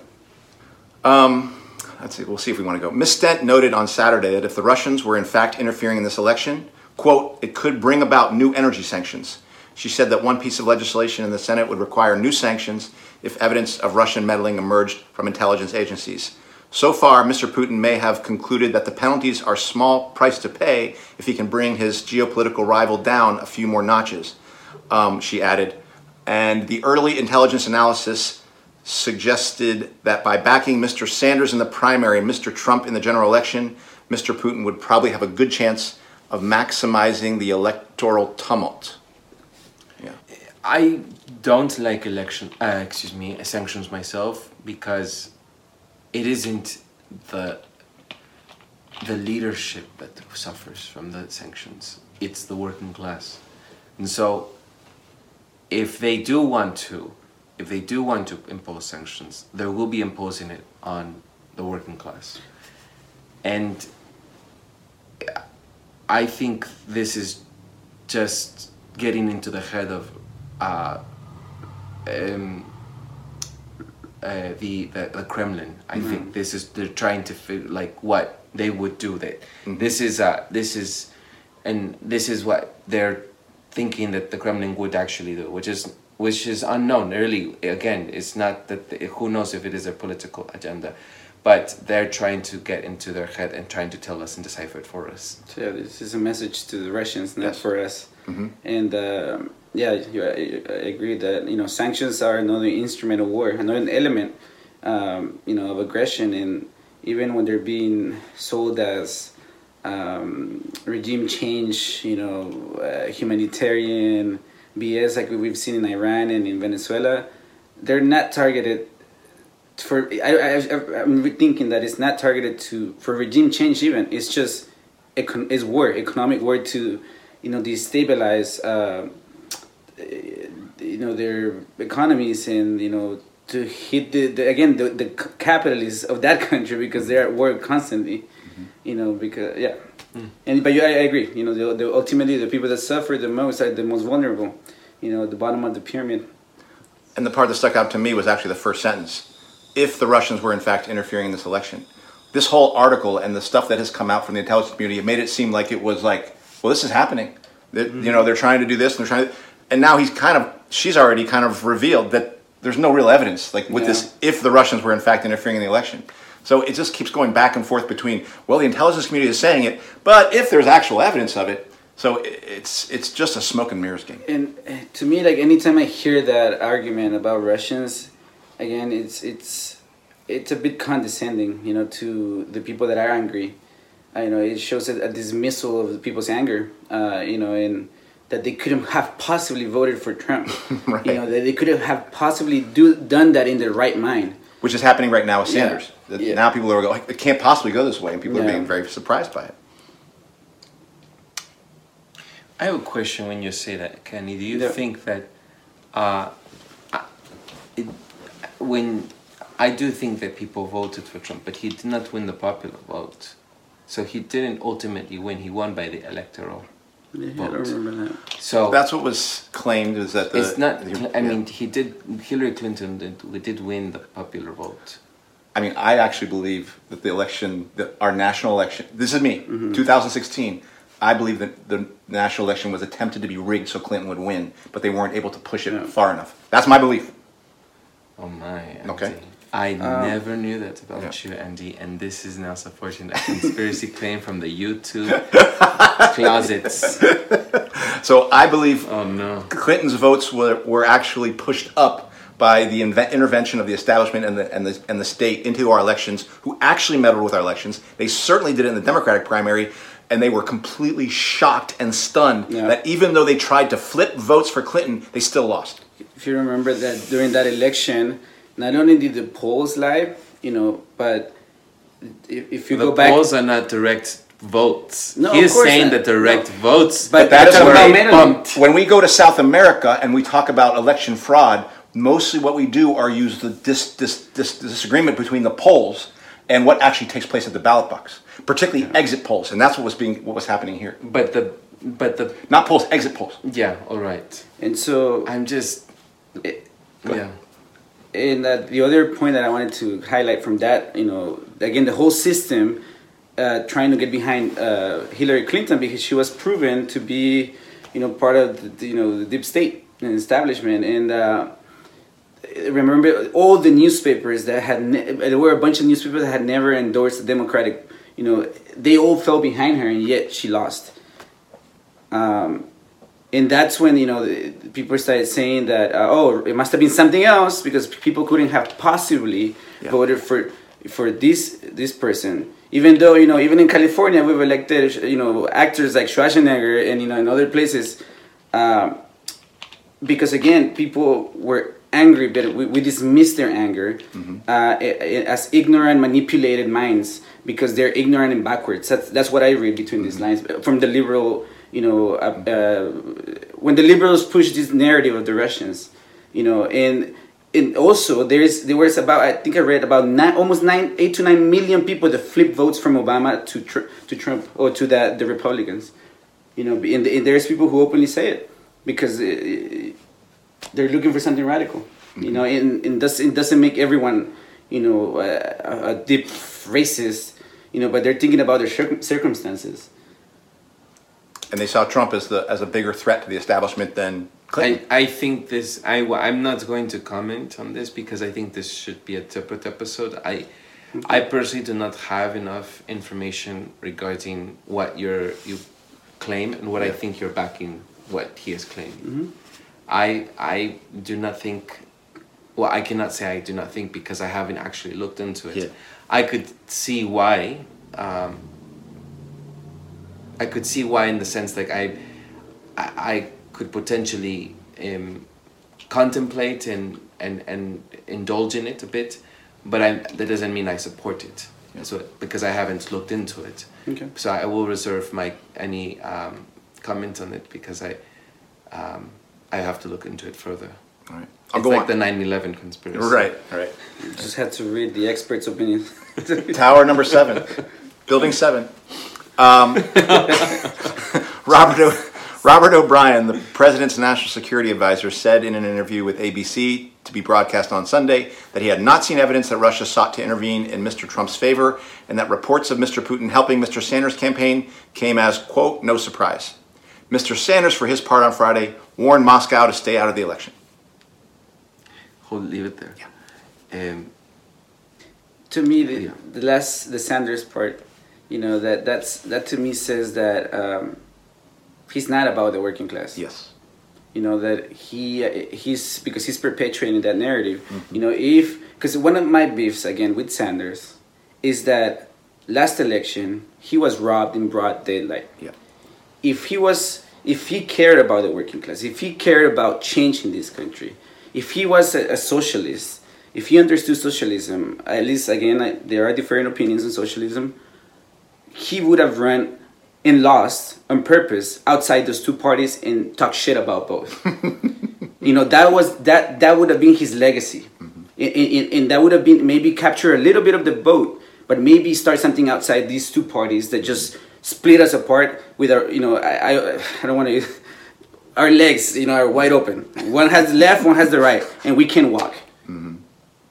Um, let's see. We'll see if we want to go. Miz Stent noted on Saturday that if the Russians were in fact interfering in this election, quote, it could bring about new energy sanctions. She said that one piece of legislation in the Senate would require new sanctions if evidence of Russian meddling emerged from intelligence agencies. So far, Mister Putin may have concluded that the penalties are small price to pay if he can bring his geopolitical rival down a few more notches, um, she added. And the early intelligence analysis suggested that by backing Mister Sanders in the primary and Mister Trump in the general election, Mister Putin would probably have a good chance of maximizing the electoral tumult. Yeah. I don't like election, uh, excuse me, sanctions myself because it isn't the the leadership that suffers from the sanctions. It's the working class. And so if they do want to, if they do want to impose sanctions, they will be imposing it on the working class. And I think this is just getting into the head of uh, um, uh, the, the the Kremlin. I mm-hmm. think this is they're trying to figure like what they would do. That mm-hmm. this is uh, this is, and this is what they're thinking that the Kremlin would actually do, which is which is unknown. Really, again, it's not that the, who knows if it is a political agenda. But they're trying to get into their head and trying to tell us and decipher it for us. So yeah, this is a message to the Russians, not yes. for us. Mm-hmm. And uh, yeah, you, I, I agree that you know sanctions are another instrument of war, another element, um, you know, of aggression. And even when they're being sold as um, regime change, you know, uh, humanitarian B S like we've seen in Iran and in Venezuela, they're not targeted. For I, I I'm thinking that it's not targeted to for regime change even it's just econ, it's war economic war to you know destabilize uh, you know their economies and you know to hit the, the again the, the capitalists of that country because they're at war constantly mm-hmm. you know because yeah mm. and but you, I, I agree you know the, the ultimately the people that suffer the most are the most vulnerable you know the bottom of the pyramid. And the part that stuck out to me was actually the first sentence. If the Russians were in fact interfering in this election. This whole article and the stuff that has come out from the intelligence community, it made it seem like it was like, well, this is happening. That, mm-hmm. You know, they're trying to do this and they're trying to, and now he's kind of, she's already kind of revealed that there's no real evidence, like with yeah. this, if the Russians were in fact interfering in the election. So it just keeps going back and forth between, well, the intelligence community is saying it, but if there's actual evidence of it, so it's it's just a smoke and mirrors game. And to me, like anytime I hear that argument about Russians, again, it's it's it's a bit condescending, you know, to the people that are angry. Uh, you know, it shows a, a dismissal of the people's anger, uh, you know, and that they couldn't have possibly voted for Trump. Right. You know, that they could have possibly do done that in their right mind. Which is happening right now with Sanders. Yeah. Yeah. Now people are going, it can't possibly go this way, and people yeah. are being very surprised by it. I have a question when you say that, Kenny. Do you yeah. think that uh, it, when I do think that people voted for Trump, but he did not win the popular vote, so he didn't ultimately win. He won by the electoral yeah, vote. I don't remember that. So that's what was claimed. Is that the, it's not? The, I yeah. mean, he did. Hillary Clinton did, we did win the popular vote. I mean, I actually believe that the election, that our national election. This is me, mm-hmm. two thousand sixteen. I believe that the national election was attempted to be rigged so Clinton would win, but they weren't able to push it Yeah. far enough. That's my belief. Oh my, Andy. Okay. I Um, never knew that about yeah. you, Andy, and this is now supporting a conspiracy claim from the YouTube closets. So I believe Oh no. Clinton's votes were, were actually pushed up by the inve- intervention of the establishment and the, and, the, and the state into our elections, who actually meddled with our elections. They certainly did it in the Democratic primary, and they were completely shocked and stunned Yeah. that even though they tried to flip votes for Clinton, they still lost. If you remember that during that election, not only did the polls lie, you know, but if, if you The go back, polls are not direct votes. No, he of is course saying not. that direct No. votes, But that is that's where about they meddling. bumped. When we go to South America and we talk about election fraud, mostly what we do are use the dis, dis, dis, disagreement between the polls and what actually takes place at the ballot box, particularly exit polls, and that's what was being what was happening here. But the, but the, Not polls, exit polls. yeah, all right. and so I'm just, it, yeah. and uh, the other point that I wanted to highlight from that, you know, again, the whole system uh, trying to get behind uh, Hillary Clinton because she was proven to be, you know, part of the, you know, the deep state and establishment. And uh, remember all the newspapers that had, ne- there were a bunch of newspapers that had never endorsed the Democratic, you know, they all fell behind her, and yet she lost. Um, and that's when, you know, the, the people started saying that, uh, oh, it must have been something else because people couldn't have possibly Yeah. voted for for this this person. Even though, you know, even in California, we've elected, you know, actors like Schwarzenegger and, you know, in other places. Um, because, again, people were angry, but we, we dismissed their anger Mm-hmm. uh, i- i- as ignorant, manipulated minds because they're ignorant and backwards. That's, that's what I read between these lines from the liberal, you know, uh, uh, when the liberals push this narrative of the Russians, you know, and and also there's there was about I think I read about nine, almost nine, eight to nine million people that flipped votes from Obama to tr- to Trump or to the the Republicans, you know, and, and there's people who openly say it because uh, they're looking for something radical, mm-hmm. you know, and, and does, it doesn't make everyone, you know, uh, a deep racist, you know, but they're thinking about their circum- circumstances. And they saw Trump as the as a bigger threat to the establishment than Clinton. I, I think this, I, I'm not going to comment on this because I think this should be a separate episode. I, I personally do not have enough information regarding what you're, you claim and what I think you're backing what he is claiming. Mm-hmm. I, I do not think, well, I cannot say I do not think because I haven't actually looked into it. Yeah. I could see why, um, I could see why in the sense like I, I, I could potentially um, contemplate and, and, and indulge in it a bit, but I, that doesn't mean I support it. Yeah. So because I haven't looked into it, Okay. so I will reserve my any um, comment on it because I um, I have to look into it further. All right. I'll It's go like on. the nine eleven conspiracy. Right, right. You just had to read the experts' opinions. Tower number seven, building seven. Um, Robert o- Robert O'Brien, the president's national security advisor, said in an interview with A B C to be broadcast on Sunday that he had not seen evidence that Russia sought to intervene in Mister Trump's favor and that reports of Mister Putin helping Mister Sanders' campaign came as, quote, no surprise. Mister Sanders, for his part on Friday, warned Moscow to stay out of the election. Hold, leave it there. Um, To me, the, Yeah. the last the Sanders part, you know, that that's that to me says that um, he's not about the working class. Yes. You know that he he's because he's perpetuating that narrative. Mm-hmm. You know, if because one of my beefs again with Sanders is that last election he was robbed in broad daylight. Yeah. If he was, if he cared about the working class, if he cared about change in this country, if he was a, a socialist, if he understood socialism, at least again I, there are different opinions on socialism, he would have run and lost on purpose outside those two parties and talk shit about both. You know, that was that that would have been his legacy. Mm-hmm. and, and, and that would have been maybe capture a little bit of the vote, but maybe start something outside these two parties that just split us apart with our, you know, I I, I don't want to, our legs, you know, are wide open. One has the left, one has the right, and we can walk. Mm-hmm.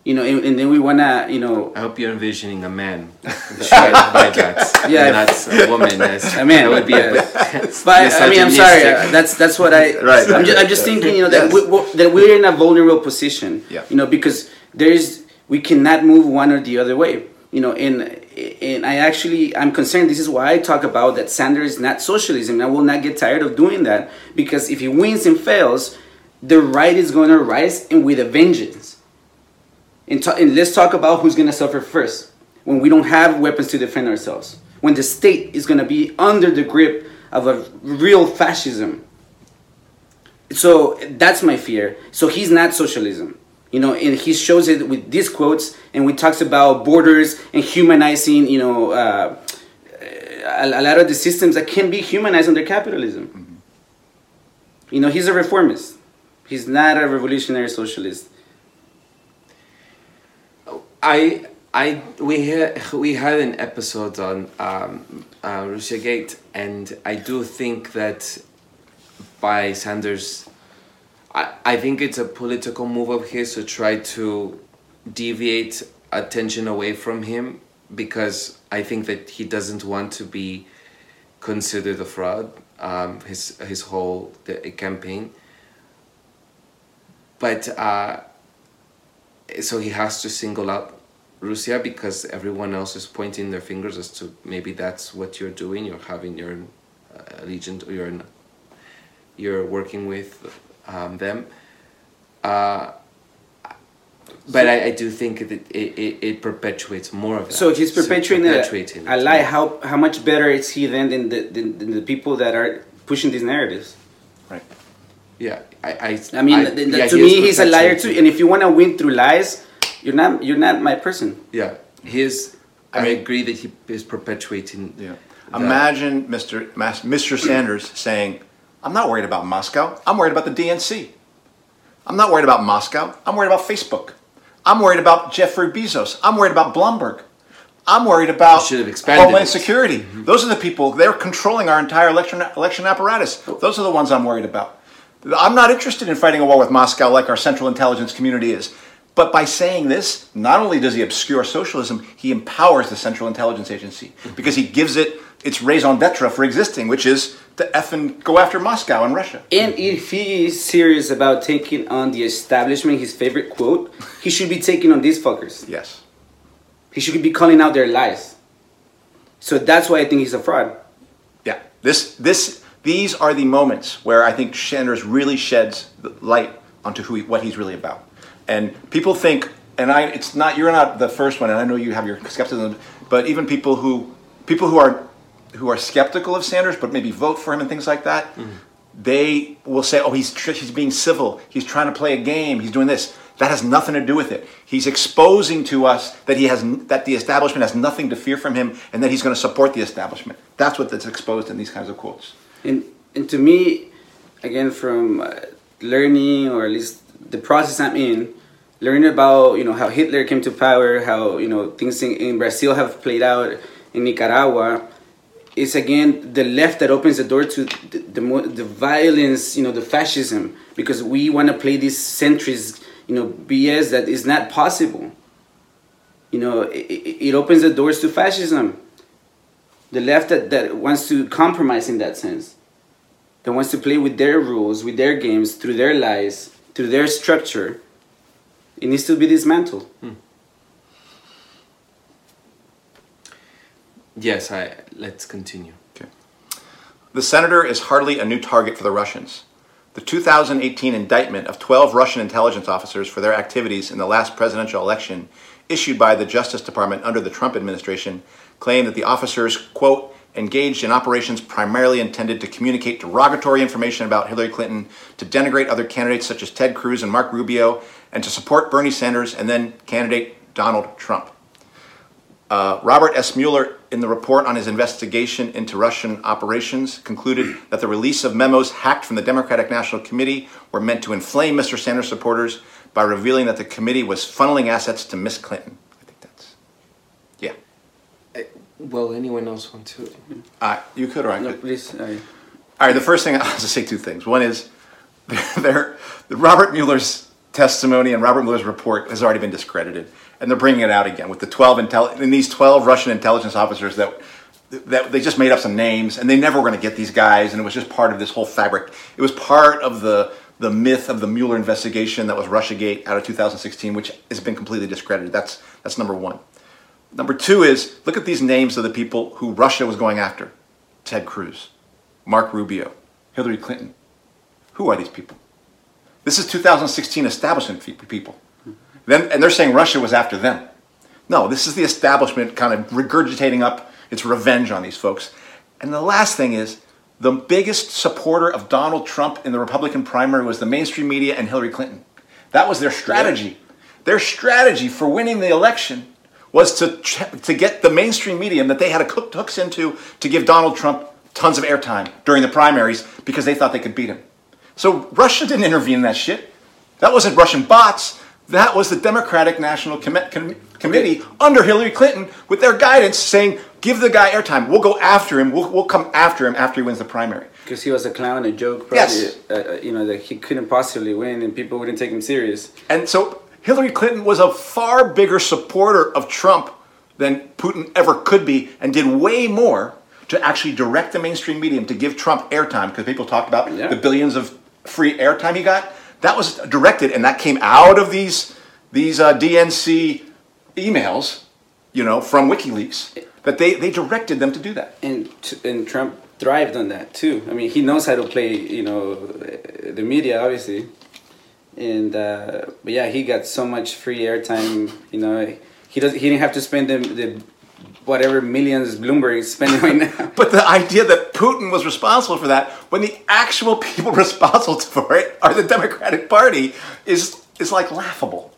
You know, and, and then we wanna, you know. I hope you're envisioning a man described by that. Yeah, and that's a woman. As, a man. That would be yeah. a bit But I mean, I'm sorry. Uh, that's that's what I. Right. I'm just, I'm just thinking, you know, that Yes. we, we, that we're in a vulnerable position. Yeah. You know, because there's we cannot move one or the other way. You know, and and I actually I'm concerned. This is why I talk about that Sanders is not socialism. And I will not get tired of doing that, because if he wins and fails, the right is going to rise and with a vengeance. And, ta- and let's talk about who's going to suffer first when we don't have weapons to defend ourselves. When the state is going to be under the grip of a real fascism. So that's my fear. So he's not socialism. You know, and he shows it with these quotes, and we talks about borders and humanizing, you know, uh, a, a lot of the systems that can be humanized under capitalism. Mm-hmm. You know, he's a reformist. He's not a revolutionary socialist. I I we had we had an episode on um, uh, Russiagate, and I do think that by Sanders, I I think it's a political move of his to try to deviate attention away from him, because I think that he doesn't want to be considered a fraud. Um, his his whole the, campaign, but. Uh, So he has to single out Russia because everyone else is pointing their fingers as to maybe that's what you're doing. You're having your uh, allegiance, or you're you're working with um, them. Uh, but so, I, I do think that it, it, it perpetuates more of that. So he's perpetuating, so perpetuating a, a lie. How how much better is he then than the than, than the people that are pushing these narratives? Right. Yeah, I, I, I mean, I, the, the, yeah, to he me, he's a liar too. And if you want to win through lies, you're not, you're not my person. Yeah, he is. I, I mean, agree that he is perpetuating. Yeah. Imagine Mister Mister Sanders saying, "I'm not worried about Moscow. I'm worried about the D N C. I'm not worried about Moscow. I'm worried about Facebook. I'm worried about Jeffrey Bezos. I'm worried about Bloomberg. I'm worried about Homeland it. Security. Mm-hmm. Those are the people. They're controlling our entire election election apparatus. Those are the ones I'm worried about. I'm not interested in fighting a war with Moscow like our Central Intelligence community is." But by saying this, not only does he obscure socialism, he empowers the Central Intelligence Agency, because he gives it its raison d'etre for existing, which is to effing go after Moscow and Russia. And if he is serious about taking on the establishment, his favorite quote, he should be taking on these fuckers. Yes. He should be calling out their lies. So that's why I think he's a fraud. Yeah. This, this, these are the moments where I think Sanders really sheds light onto who he, what he's really about. And people think, and I, it's not, you're not the first one, and I know you have your skepticism, but even people who, people who are, who are skeptical of Sanders, but maybe vote for him and things like that, mm-hmm. they will say, "Oh, he's he's being civil. He's trying to play a game. He's doing this." That has nothing to do with it. He's exposing to us that he has that the establishment has nothing to fear from him, and that he's going to support the establishment. That's what that's exposed in these kinds of quotes. And and to me, again, from uh, learning, or at least the process I'm in, learning about, you know, how Hitler came to power, how, you know, things in, in Brazil have played out, in Nicaragua, is again the left that opens the door to the the, the violence, you know, the fascism, because we want to play this centrist, you know, B S that is not possible. You know, it, it opens the doors to fascism. The left that, that wants to compromise in that sense, that wants to play with their rules, with their games, through their lies, through their structure, it needs to be dismantled. Hmm. Yes, I, let's continue. Okay. The senator is hardly a new target for the Russians. The two thousand eighteen indictment of twelve Russian intelligence officers for their activities in the last presidential election, issued by the Justice Department under the Trump administration, claimed that the officers, quote, engaged in operations primarily intended to communicate derogatory information about Hillary Clinton, to denigrate other candidates such as Ted Cruz and Mark Rubio, and to support Bernie Sanders and then candidate Donald Trump. Uh, Robert S. Mueller, in the report on his investigation into Russian operations, concluded that the release of memos hacked from the Democratic National Committee were meant to inflame Mister Sanders' supporters by revealing that the committee was funneling assets to Miss Clinton. I think that's, yeah. Well, anyone else want to? Uh, you could, or I No, could. please. I... All right, the first thing, I'll just say two things. One is, they're, they're, Robert Mueller's testimony and Robert Mueller's report has already been discredited, and they're bringing it out again with the twelve intel and these twelve Russian intelligence officers that that they just made up some names, and they never were going to get these guys, and it was just part of this whole fabric. It was part of the the myth of the Mueller investigation that was Russiagate out of two thousand sixteen, which has been completely discredited. That's that's number one. Number two is, look at these names of the people who Russia was going after. Ted Cruz, Mark Rubio, Hillary Clinton. Who are these people? This is two thousand sixteen establishment people. Then, and they're saying Russia was after them. No, this is the establishment kind of regurgitating up its revenge on these folks. And the last thing is, the biggest supporter of Donald Trump in the Republican primary was the mainstream media and Hillary Clinton. That was their strategy. Yeah. Their strategy for winning the election was to to get the mainstream media that they had hooked hooks into to give Donald Trump tons of airtime during the primaries because they thought they could beat him. So Russia didn't intervene in that shit. That wasn't Russian bots. That was the Democratic National Com- Com- Committee under Hillary Clinton with their guidance saying, give the guy airtime. We'll go after him. We'll, we'll come after him after he wins the primary. Because he was a clown, a joke, probably. Yes. Uh, you know, that he couldn't possibly win and people wouldn't take him serious. And so Hillary Clinton was a far bigger supporter of Trump than Putin ever could be, and did way more to actually direct the mainstream media to give Trump airtime, because people talked about yeah. the billions of free airtime he got. That was directed, and that came out of these these uh, D N C emails, you know, from WikiLeaks, that they, they directed them to do that. And and Trump thrived on that too. I mean, he knows how to play, you know, the media, obviously. And uh, but yeah, he got so much free airtime. You know, he does. He didn't have to spend the, the whatever millions Bloomberg is spending right now. But the idea that Putin was responsible for that, when the actual people responsible for it are the Democratic Party, is is like laughable.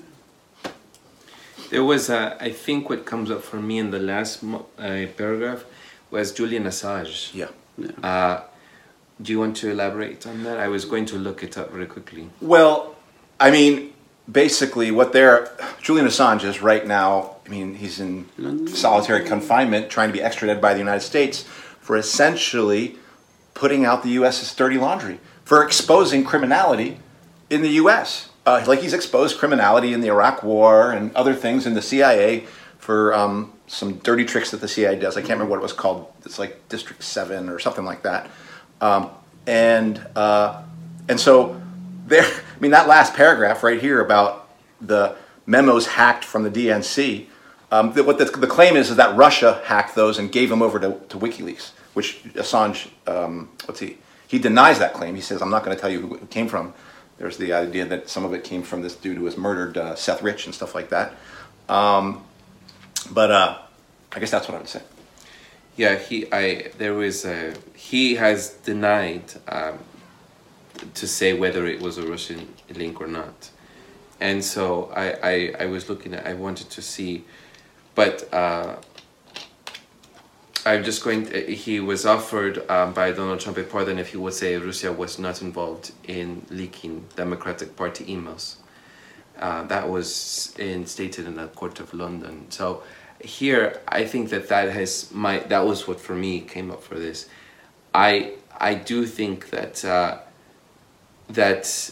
There was, uh, I think, what comes up for me in the last mo- uh, paragraph was Julian Assange. Yeah. Yeah. Uh, do you want to elaborate on that? I was going to look it up very quickly. Well, I mean, basically what they're, Julian Assange is right now, I mean, he's in solitary confinement trying to be extradited by the United States for essentially putting out the U S's dirty laundry, for exposing criminality in the U S. Uh, like he's exposed criminality in the Iraq War and other things in the C I A for um, some dirty tricks that the C I A does. I can't remember what it was called. It's like District seven or something like that. Um, and uh, and so there, I mean, that last paragraph right here about the memos hacked from the D N C, um, the, what the, the claim is is that Russia hacked those and gave them over to, to WikiLeaks, which Assange, um, what's he, he denies that claim. He says, I'm not going to tell you who it came from. There's the idea that some of it came from this dude who was murdered, uh, Seth Rich, and stuff like that. Um, but uh, I guess that's what I would say. Yeah, he, I, there was a, he has denied um, to say whether it was a Russian link or not. And so I, I, I was looking at, I wanted to see, but uh, I'm just going to, he was offered um, by Donald Trump a pardon if he would say Russia was not involved in leaking Democratic Party emails. Uh, that was in, stated in the Court of London. So here, I think that that has my, that was what for me came up for this. I, I do think that, uh, that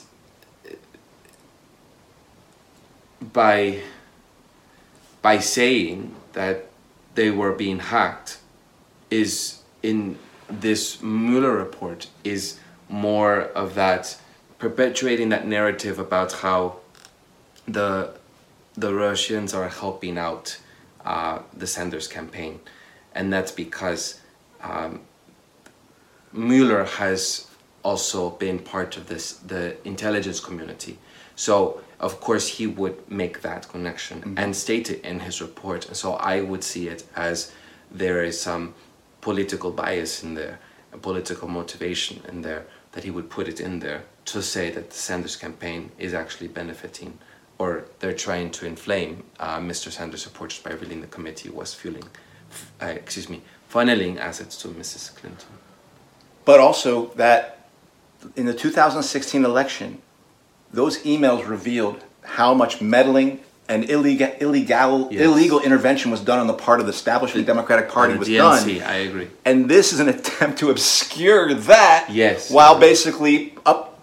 by, by saying that they were being hacked, is in this Mueller report is more of that perpetuating that narrative about how the the Russians are helping out uh, the Sanders campaign, and that's because um, Mueller has also been part of this the intelligence community. So of course he would make that connection mm-hmm. and state it in his report. And so I would see it as there is some political bias in there, a political motivation in there, that he would put it in there to say that the Sanders campaign is actually benefiting, or they're trying to inflame uh, Mister Sanders supporters by revealing the committee was fueling, uh, excuse me, funneling assets to Missus Clinton. But also that in the two thousand sixteen election, those emails revealed how much meddling and illegal, illegal, yes. illegal intervention was done on the part of the establishment the, Democratic Party was D N C, done. I agree. And this is an attempt to obscure that, yes, while basically up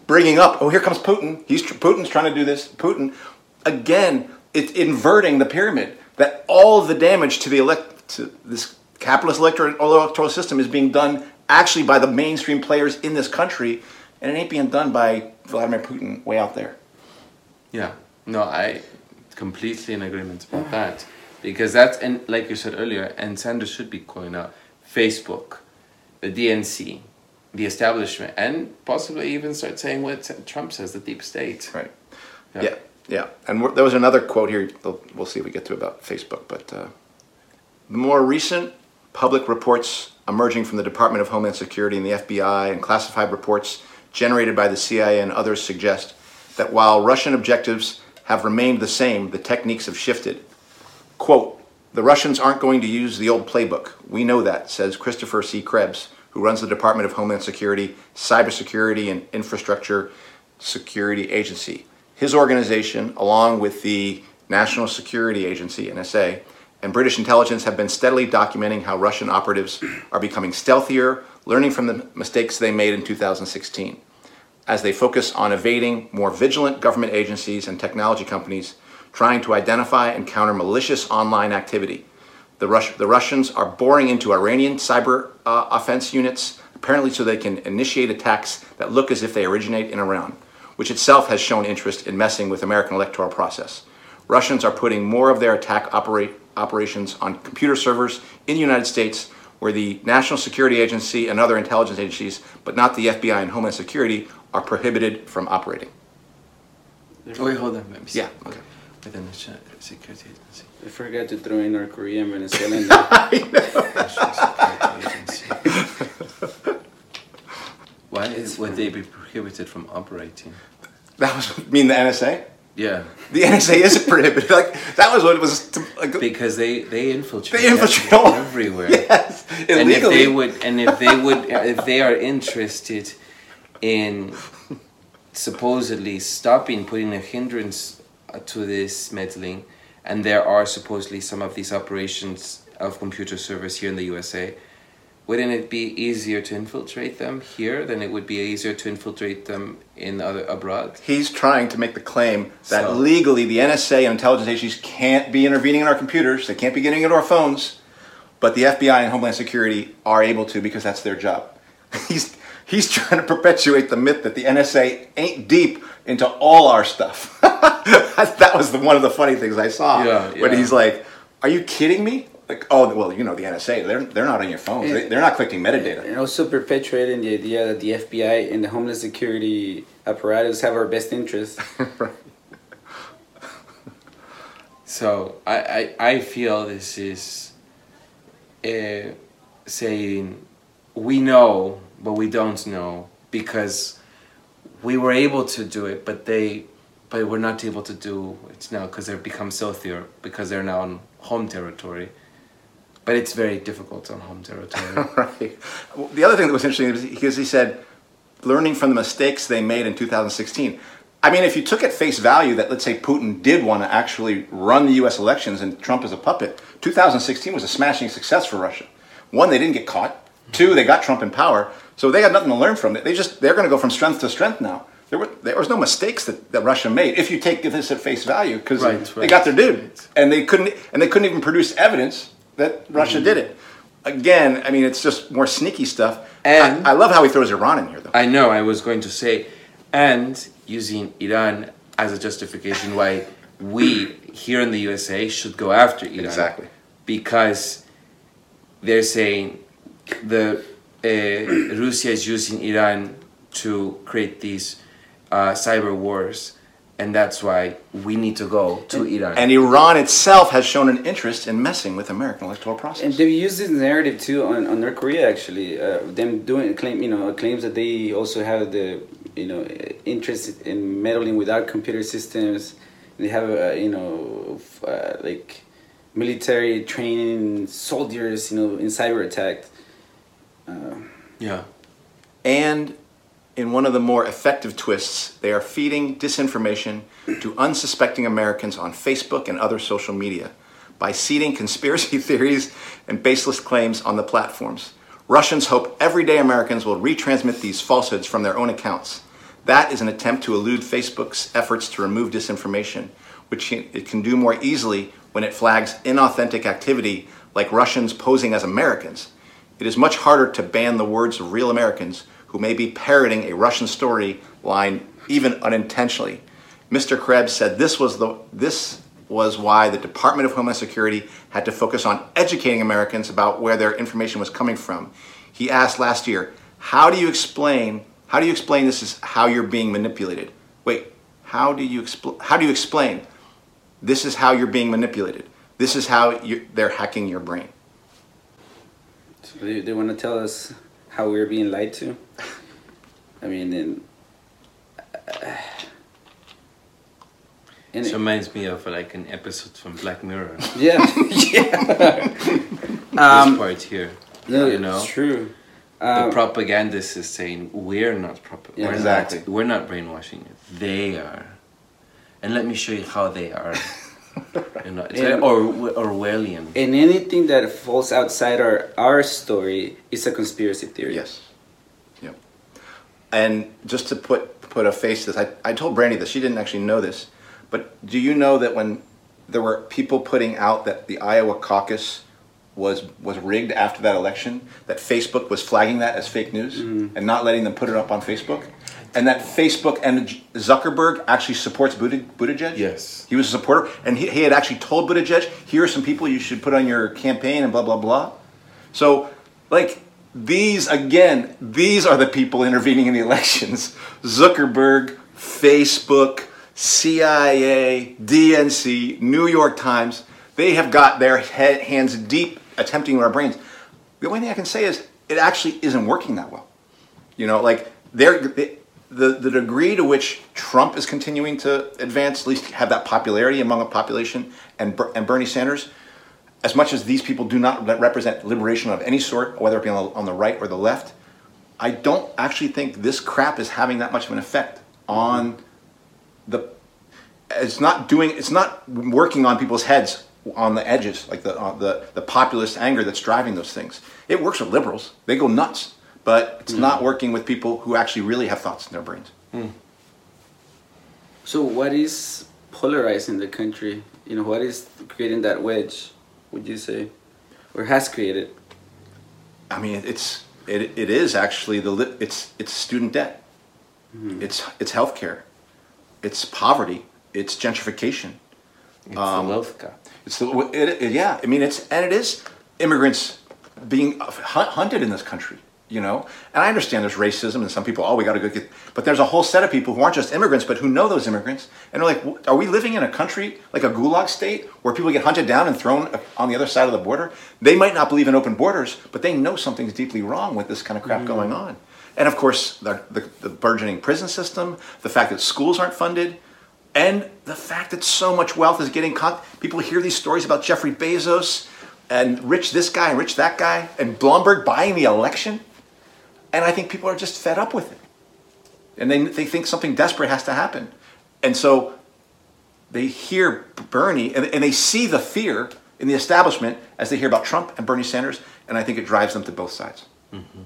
bringing up, oh, here comes Putin. He's Putin's trying to do this. Putin, again, it's inverting the pyramid. That all the damage to the elect to this capitalist electoral, electoral system is being done actually by the mainstream players in this country, and it ain't being done by Vladimir Putin way out there. Yeah, no, I completely in agreement about that, because that's, and like you said earlier, and Sanders should be calling out Facebook, the D N C, the establishment, and possibly even start saying what Trump says, the deep state. Right. Yeah. Yeah. Yeah. And we're, there was another quote here. We'll see if we get to about Facebook, but uh, the more recent public reports emerging from the Department of Homeland Security and the F B I and classified reports generated by the C I A and others suggest that while Russian objectives have remained the same, the techniques have shifted. Quote, the Russians aren't going to use the old playbook. We know that, says Christopher C. Krebs, who runs the Department of Homeland Security, Cybersecurity and Infrastructure Security Agency. His organization, along with the National Security Agency, N S A, and British intelligence have been steadily documenting how Russian operatives are becoming stealthier, learning from the mistakes they made in two thousand sixteen. As they focus on evading more vigilant government agencies and technology companies, trying to identify and counter malicious online activity. The, Rus- the Russians are boring into Iranian cyber uh, offense units, apparently so they can initiate attacks that look as if they originate in Iran, which itself has shown interest in messing with American electoral process. Russians are putting more of their attack operate, operations on computer servers in the United States, where the National Security Agency and other intelligence agencies, but not the F B I and Homeland Security, are prohibited from operating. Oh, wait, hold on. Let me see. Yeah, okay. Within the Security Agency. I forgot to throw in North Korea and Venezuela. And National Security Agency. Why is, would they be prohibited from operating? That was, you mean the N S A? Yeah. The N S A isn't prohibited. Like, that was what it was. To, like, Because they, they infiltrate, They infiltrate all- everywhere. Yes, illegally. And if they would, and if they would, if they are interested in supposedly stopping, putting a hindrance to this meddling, and there are supposedly some of these operations of computer servers here in the U S A, wouldn't it be easier to infiltrate them here than it would be easier to infiltrate them in other abroad? He's trying to make the claim that So- legally the N S A and intelligence agencies can't be intervening in our computers, they can't be getting into our phones, but the F B I and Homeland Security are able to because that's their job. He's he's trying to perpetuate the myth that the N S A ain't deep into all our stuff. That was the, one of the funny things I saw. Yeah, when yeah. he's like, "Are you kidding me?" Like, oh, well, you know, the N S A, they're they're not on your phones. They, they're not collecting metadata. and also perpetuating the idea that the F B I and the Homeland Security apparatus have our best interests. Right. So I, I, I feel this is uh, saying we know, but we don't know because we were able to do it, but they, but we're not able to do it now because they've become stealthier because they're now on home territory. But it's very difficult on home territory. Right. Well, the other thing that was interesting is because he said, learning from the mistakes they made in two thousand sixteen. I mean, if you took at face value that, let's say, Putin did want to actually run the U S elections and Trump is a puppet, two thousand sixteen was a smashing success for Russia. One, they didn't get caught. Two, they got Trump in power. So they had nothing to learn from it. They just, they're going to go from strength to strength now. There, were, there was no mistakes that, that Russia made, if you take this at face value, because Right, they right. got their dude. And they couldn't, and they couldn't even produce evidence that Russia Mm-hmm. did it. Again, I mean, it's just more sneaky stuff. And- I, I love how he throws Iran in here, though. I know, I was going to say, and using Iran as a justification why we here in the U S A should go after Iran. Exactly. Because they're saying the uh, Russia is using Iran to create these uh, cyber wars, and that's why we need to go to Iran. And Iran itself has shown an interest in messing with American electoral process. And they've used this narrative too on, on North Korea actually. Uh, them doing claim, you know, claims that they also have the, you know, interest in meddling with our computer systems. They have, uh, you know, f- uh, like military training soldiers, you know, in cyber attack. Uh, yeah. And in one of the more effective twists, they are feeding disinformation to unsuspecting Americans on Facebook and other social media by seeding conspiracy theories and baseless claims on the platforms. Russians hope everyday Americans will retransmit these falsehoods from their own accounts. That is an attempt to elude Facebook's efforts to remove disinformation, which it can do more easily when it flags inauthentic activity like Russians posing as Americans. It is much harder to ban the words of real Americans who may be parroting a Russian storyline, even unintentionally. Mister Krebs said this was the this was why the Department of Homeland Security had to focus on educating Americans about where their information was coming from. He asked last year, "How do you explain? How do you explain this is how you're being manipulated?" Wait, how do you expl- How do you explain this is how you're being manipulated? This is how you, they're hacking your brain. So they, they want to tell us how we're being lied to. I mean, and, uh, and It it, reminds me of like an episode from Black Mirror. yeah, yeah. This um, part here, no, you know, it's true. the Um, propagandist is saying we're not prop- Yeah, we're exactly. not, we're not brainwashing you. They are, and let me show you how they are. You know, it's Yeah. like or Orwellian. and anything that falls outside our our story is a conspiracy theory. Yes. Yep. And just to put put a face to this, I, I told Brandy this. She didn't actually know this. But do you know that when there were people putting out that the Iowa caucus was was rigged after that election, that Facebook was flagging that as fake news Mm-hmm. and not letting them put it up on Facebook? And that Facebook and Zuckerberg actually supports Buttig- Buttigieg? Yes. He was a supporter, and he, he had actually told Buttigieg, here are some people you should put on your campaign and blah, blah, blah. So, like, these, again, these are the people intervening in the elections. Zuckerberg, Facebook, C I A, D N C, New York Times, they have got their head, hands deep attempting our brains. The only thing I can say is it actually isn't working that well. You know, like, they're... They, The, the degree to which Trump is continuing to advance, at least have that popularity among a population, and and Bernie Sanders, as much as these people do not represent liberation of any sort, whether it be on the, on the right or the left, I don't actually think this crap is having that much of an effect on the. It's not doing. It's not working on people's heads on the edges, like the uh, the the populist anger that's driving those things. It works with liberals; they go nuts. But it's mm. not working with people who actually really have thoughts in their brains. Mm. So what is polarizing the country? You know, what is creating that wedge, would you say? Or has created? I mean, it's it, it is actually the li- it's it's student debt. Mm. It's it's healthcare. It's poverty. It's gentrification. It's um, the wealth gap. It's the it, it, yeah. I mean, it's and it is immigrants being hunted in this country. You know, and I understand there's racism and some people, oh, we got to go get, but there's a whole set of people who aren't just immigrants, but who know those immigrants. And they're like, are we living in a country like a gulag state where people get hunted down and thrown on the other side of the border? They might not believe in open borders, but they know something's deeply wrong with this kind of crap mm. going on. And of course, the, the, the burgeoning prison system, the fact that schools aren't funded, and the fact that so much wealth is getting caught. People hear these stories about Jeffrey Bezos and rich this guy and rich that guy, and Blomberg buying the election. And I think people are just fed up with it. And they, they think something desperate has to happen. And so they hear Bernie, and, and they see the fear in the establishment as they hear about Trump and Bernie Sanders, and I think it drives them to both sides. Mm-hmm.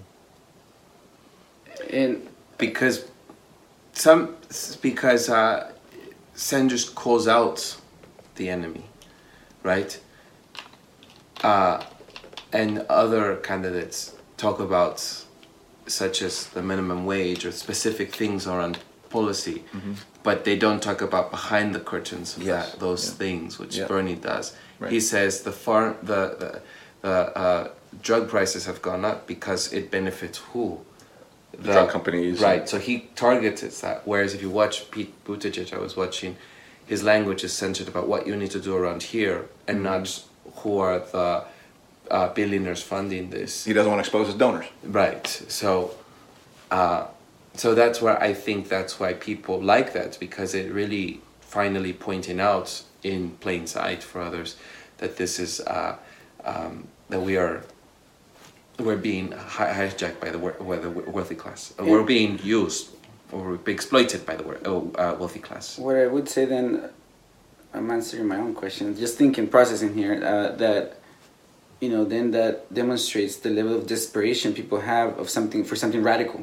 And because some because uh, Sanders calls out the enemy, right? Uh, and other candidates talk about such as the minimum wage or specific things around policy, mm-hmm. but they don't talk about behind the curtains of yes. that, those yeah. things, which yeah. Bernie does. Right. He says the far the the, the uh, drug prices have gone up because it benefits who? The drug companies. Right. So he targets that. Whereas if you watch Pete Buttigieg, I was watching, his language is centered about what you need to do around here, and mm-hmm. not who are the Uh, billionaires funding this. He doesn't want to expose his donors. Right. So, uh, so that's where I think that's why people like that, because it really finally pointing out in plain sight for others that this is uh, um, that we are we're being hi- hijacked by the, by the wealthy class. Yeah. We're being used or we're being exploited by the uh, wealthy class. What I would say then, I'm answering my own question. Just thinking, processing here uh, that. You know, then that demonstrates the level of desperation people have of something for something radical,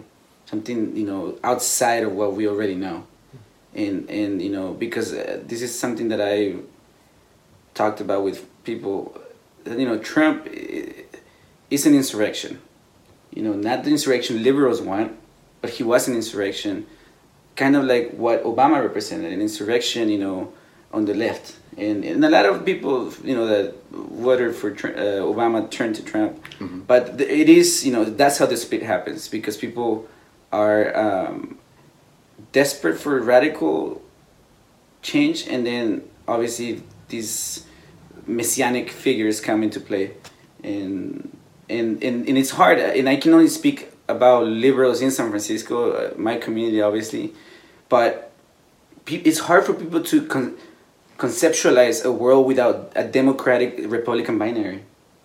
something, you know, outside of what we already know. And, and you know, because uh, this is something that I talked about with people, you know, Trump is an insurrection. You know, not the insurrection liberals want, but he was an insurrection, kind of like what Obama represented, an insurrection, you know, on the left. And, and a lot of people, you know, that voted for uh, Obama turned to Trump. Mm-hmm. But the, it is, you know, that's how the split happens, because people are um, desperate for radical change, and then obviously these messianic figures come into play. And, and, and, and it's hard, and I can only speak about liberals in San Francisco, uh, my community obviously, but pe- it's hard for people to con- conceptualize a world without a democratic Republican binary.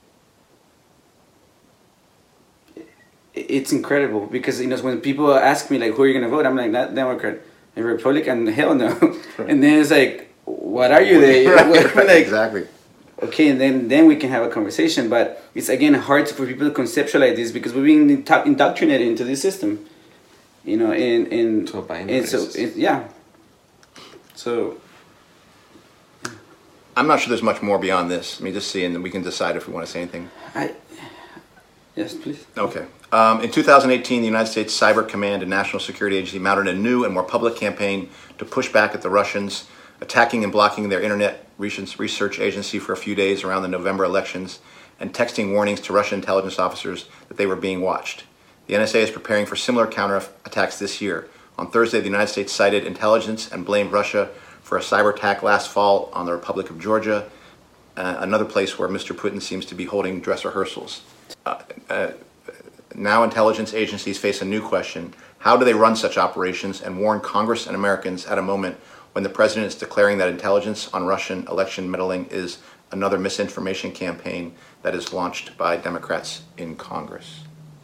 It's incredible, because, you know, when people ask me like, who are you gonna vote, I'm like, not Democrat, a Republican, hell no. Right. And then it's like, what are you there? Right, like, exactly. Okay, and then, then we can have a conversation. But it's again hard for people to conceptualize this, because we're being indoctrinated into this system, you know, and and, to a binary and so it, yeah. So I'm not sure there's much more beyond this. Let me just see, and then we can decide if we want to say anything. I yes, please. Okay. Um, in two thousand eighteen, the United States Cyber Command and National Security Agency mounted a new and more public campaign to push back at the Russians, attacking and blocking their internet research agency for a few days around the November elections, and texting warnings to Russian intelligence officers that they were being watched. The N S A is preparing for similar counterattacks this year. On Thursday, the United States cited intelligence and blamed Russia for a cyber attack last fall on the Republic of Georgia, uh, another place where Mister Putin seems to be holding dress rehearsals. Uh, uh, now intelligence agencies face a new question. How do they run such operations and warn Congress and Americans at a moment when the president is declaring that intelligence on Russian election meddling is another misinformation campaign that is launched by Democrats in Congress?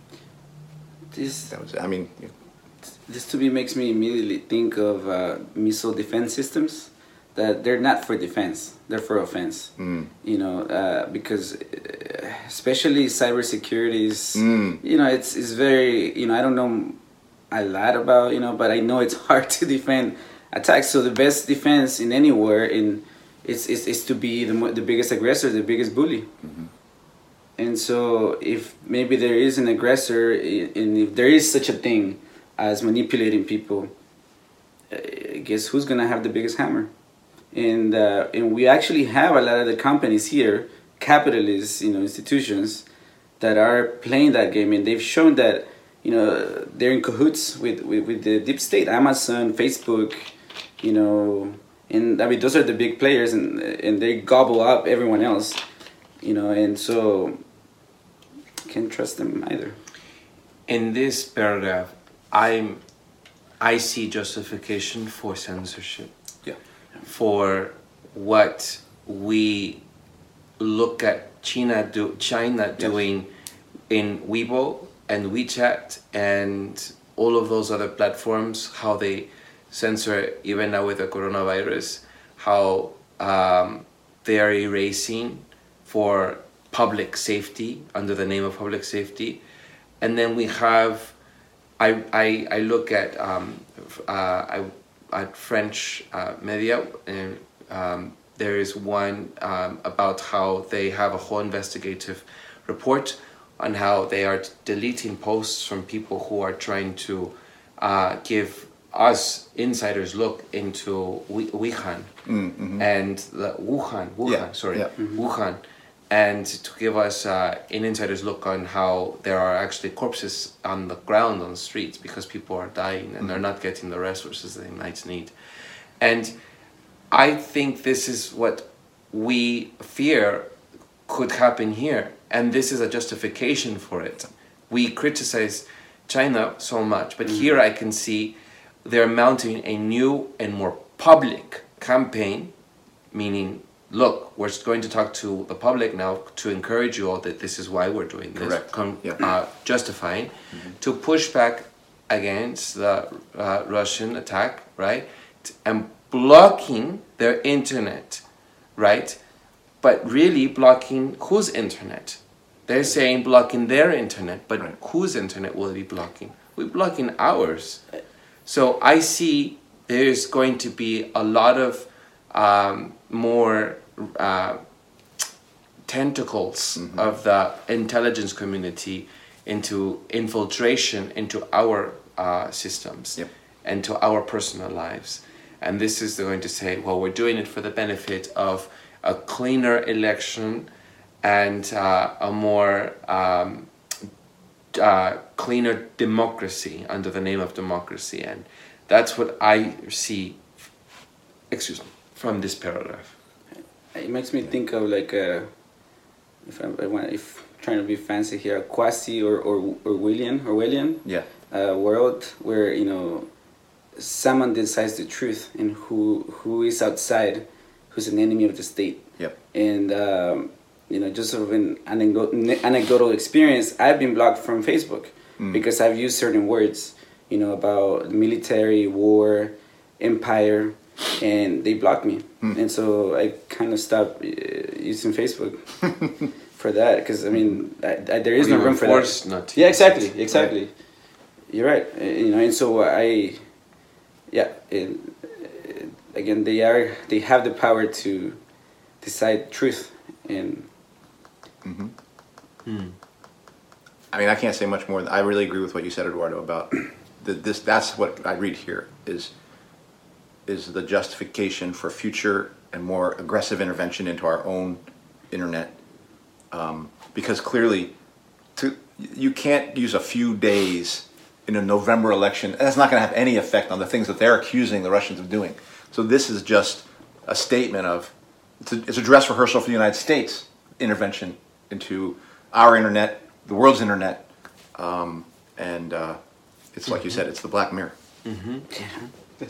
This, that was, I mean, yeah. This to me makes me immediately think of uh, missile defense systems, that they're not for defense, they're for offense. Mm. You know, uh, because especially cybersecurity is, mm. you know, it's, it's very, you know, I don't know a lot about, you know, but I know it's hard to defend attacks. So the best defense in anywhere in is is, is to be the the biggest aggressor, the biggest bully. Mm-hmm. And so if maybe there is an aggressor, and if there is such a thing as manipulating people, I guess who's gonna have the biggest hammer? And uh, and we actually have a lot of the companies here, capitalist, you know, institutions that are playing that game, and they've shown that, you know, they're in cahoots with, with, with the deep state, Amazon, Facebook, you know, and I mean those are the big players, and and they gobble up everyone else, you know, and so can't trust them either. In this paragraph, I'm I see justification for censorship. Yeah. For what we look at China do China doing in Weibo and WeChat and all of those other platforms, how they censor even now with the coronavirus, how um, they are erasing for public safety under the name of public safety. And then we have, I I, I look at um, uh, I, at French uh, media, and um, there is one um, about how they have a whole investigative report on how they are deleting posts from people who are trying to uh, give us insiders look into Wuhan mm-hmm. and the Wuhan, Wuhan, yeah. sorry, yeah. Mm-hmm. Wuhan, and to give us uh, an insider's look on how there are actually corpses on the ground on the streets because people are dying and mm-hmm. they're not getting the resources they might need. And I think this is what we fear could happen here, and this is a justification for it. We criticize China so much, but mm-hmm. here I can see they're mounting a new and more public campaign, meaning, look, we're going to talk to the public now to encourage you all that this is why we're doing this, Correct. Com- yeah. uh, justifying, mm-hmm. to push back against the uh, Russian attack, right? And blocking their internet, right? But really blocking whose internet? They're saying blocking their internet, but right. whose internet will they be blocking? we block in hours. So I see there is going to be a lot of um, more uh, tentacles mm-hmm. of the intelligence community into infiltration into our uh, systems yep. and to our personal lives. And this is going to say, well, we're doing it for the benefit of a cleaner election and uh, a more um, uh, cleaner democracy under the name of democracy. And that's what I see, excuse me, from this paragraph. It makes me think of like a, if I, I want, if trying to be fancy here, a quasi or or Orwellian, Orwellian yeah. uh, world where, you know, someone decides the truth and who who is outside, who's an enemy of the state. Yep. And um, you know, just sort of an anecdotal, anecdotal experience, I've been blocked from Facebook mm. because I've used certain words, you know, about military, war, empire, and they blocked me. Mm. And so I kind of stopped uh, using Facebook for that, because I mean, I, I, there is or no room for that. Not to yeah, exactly, it. exactly. Right. You're right. Uh, you know, and so I, yeah, it, it, again, they are, they have the power to decide truth. And mm-hmm. hmm. I mean, I can't say much more. I really agree with what you said, Eduardo, about the, this. That's what I read here is is the justification for future and more aggressive intervention into our own internet, um, because clearly, to you can't use a few days in a November election. That's not going to have any effect on the things that they're accusing the Russians of doing. So this is just a statement of it's a, it's a dress rehearsal for the United States intervention into our internet, the world's internet, um, and uh, it's like mm-hmm. you said, it's the Black Mirror. Mm-hmm. Yeah.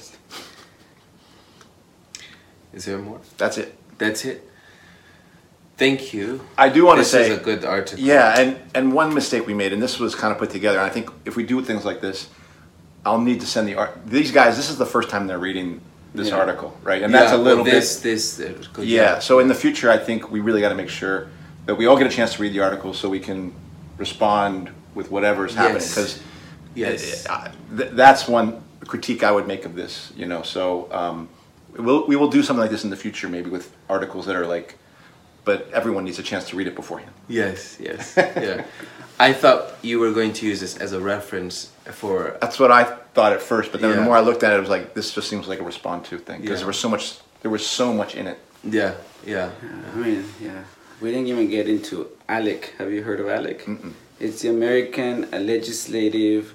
Is there more? That's it. That's it. Thank you. I do want this to say, is a good article. Yeah, and and one mistake we made, and this was kind of put together. And I think if we do things like this, I'll need to send the art. These guys, this is the first time they're reading this yeah. article, right? And yeah, that's a little well, this, bit. This this. Good yeah. So in the future, I think we really got to make sure that we all get a chance to read the article, so we can respond with whatever's happening. Because yes, yes. th- that's one critique I would make of this. You know, so um, we'll we will do something like this in the future, maybe with articles that are like. But everyone needs a chance to read it beforehand. Yes, yes, yeah. I thought you were going to use this as a reference for... That's what I thought at first, but then yeah. the more I looked at it, it was like, this just seems like a respond to thing. Because yeah. there was so much, there was so much in it. Yeah, yeah. I mean, yeah. We didn't even get into ALEC. Have you heard of ALEC? Mm-mm. It's the American Legislative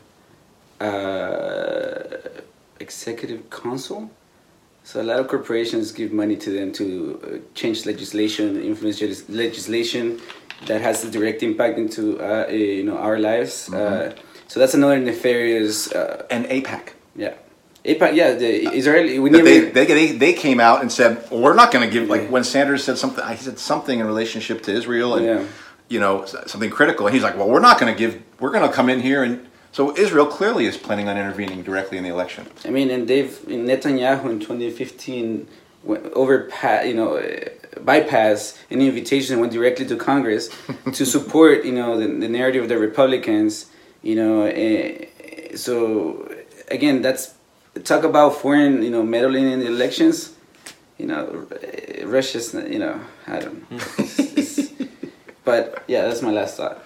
uh, Executive Council. So a lot of corporations give money to them to uh, change legislation, influence legis- legislation that has a direct impact into uh, uh, you know our lives. Mm-hmm. Uh, so that's another nefarious. Uh, and AIPAC. Yeah, AIPAC. Yeah, the Israeli. We never, they, even, they they they came out and said, well, we're not going to give. Like when Sanders said something, I said something in relationship to Israel and yeah. you know something critical, and he's like, well, we're not going to give. We're going to come in here and. So Israel clearly is planning on intervening directly in the election. I mean, and they've in Netanyahu in twenty fifteen overpass, you know, bypassed any invitation and went directly to Congress to support, you know, the, the narrative of the Republicans. You know, uh, so again, that's talk about foreign, you know, meddling in the elections. You know, Russia's, you know, I don't know. It's, it's, but yeah, that's my last thought.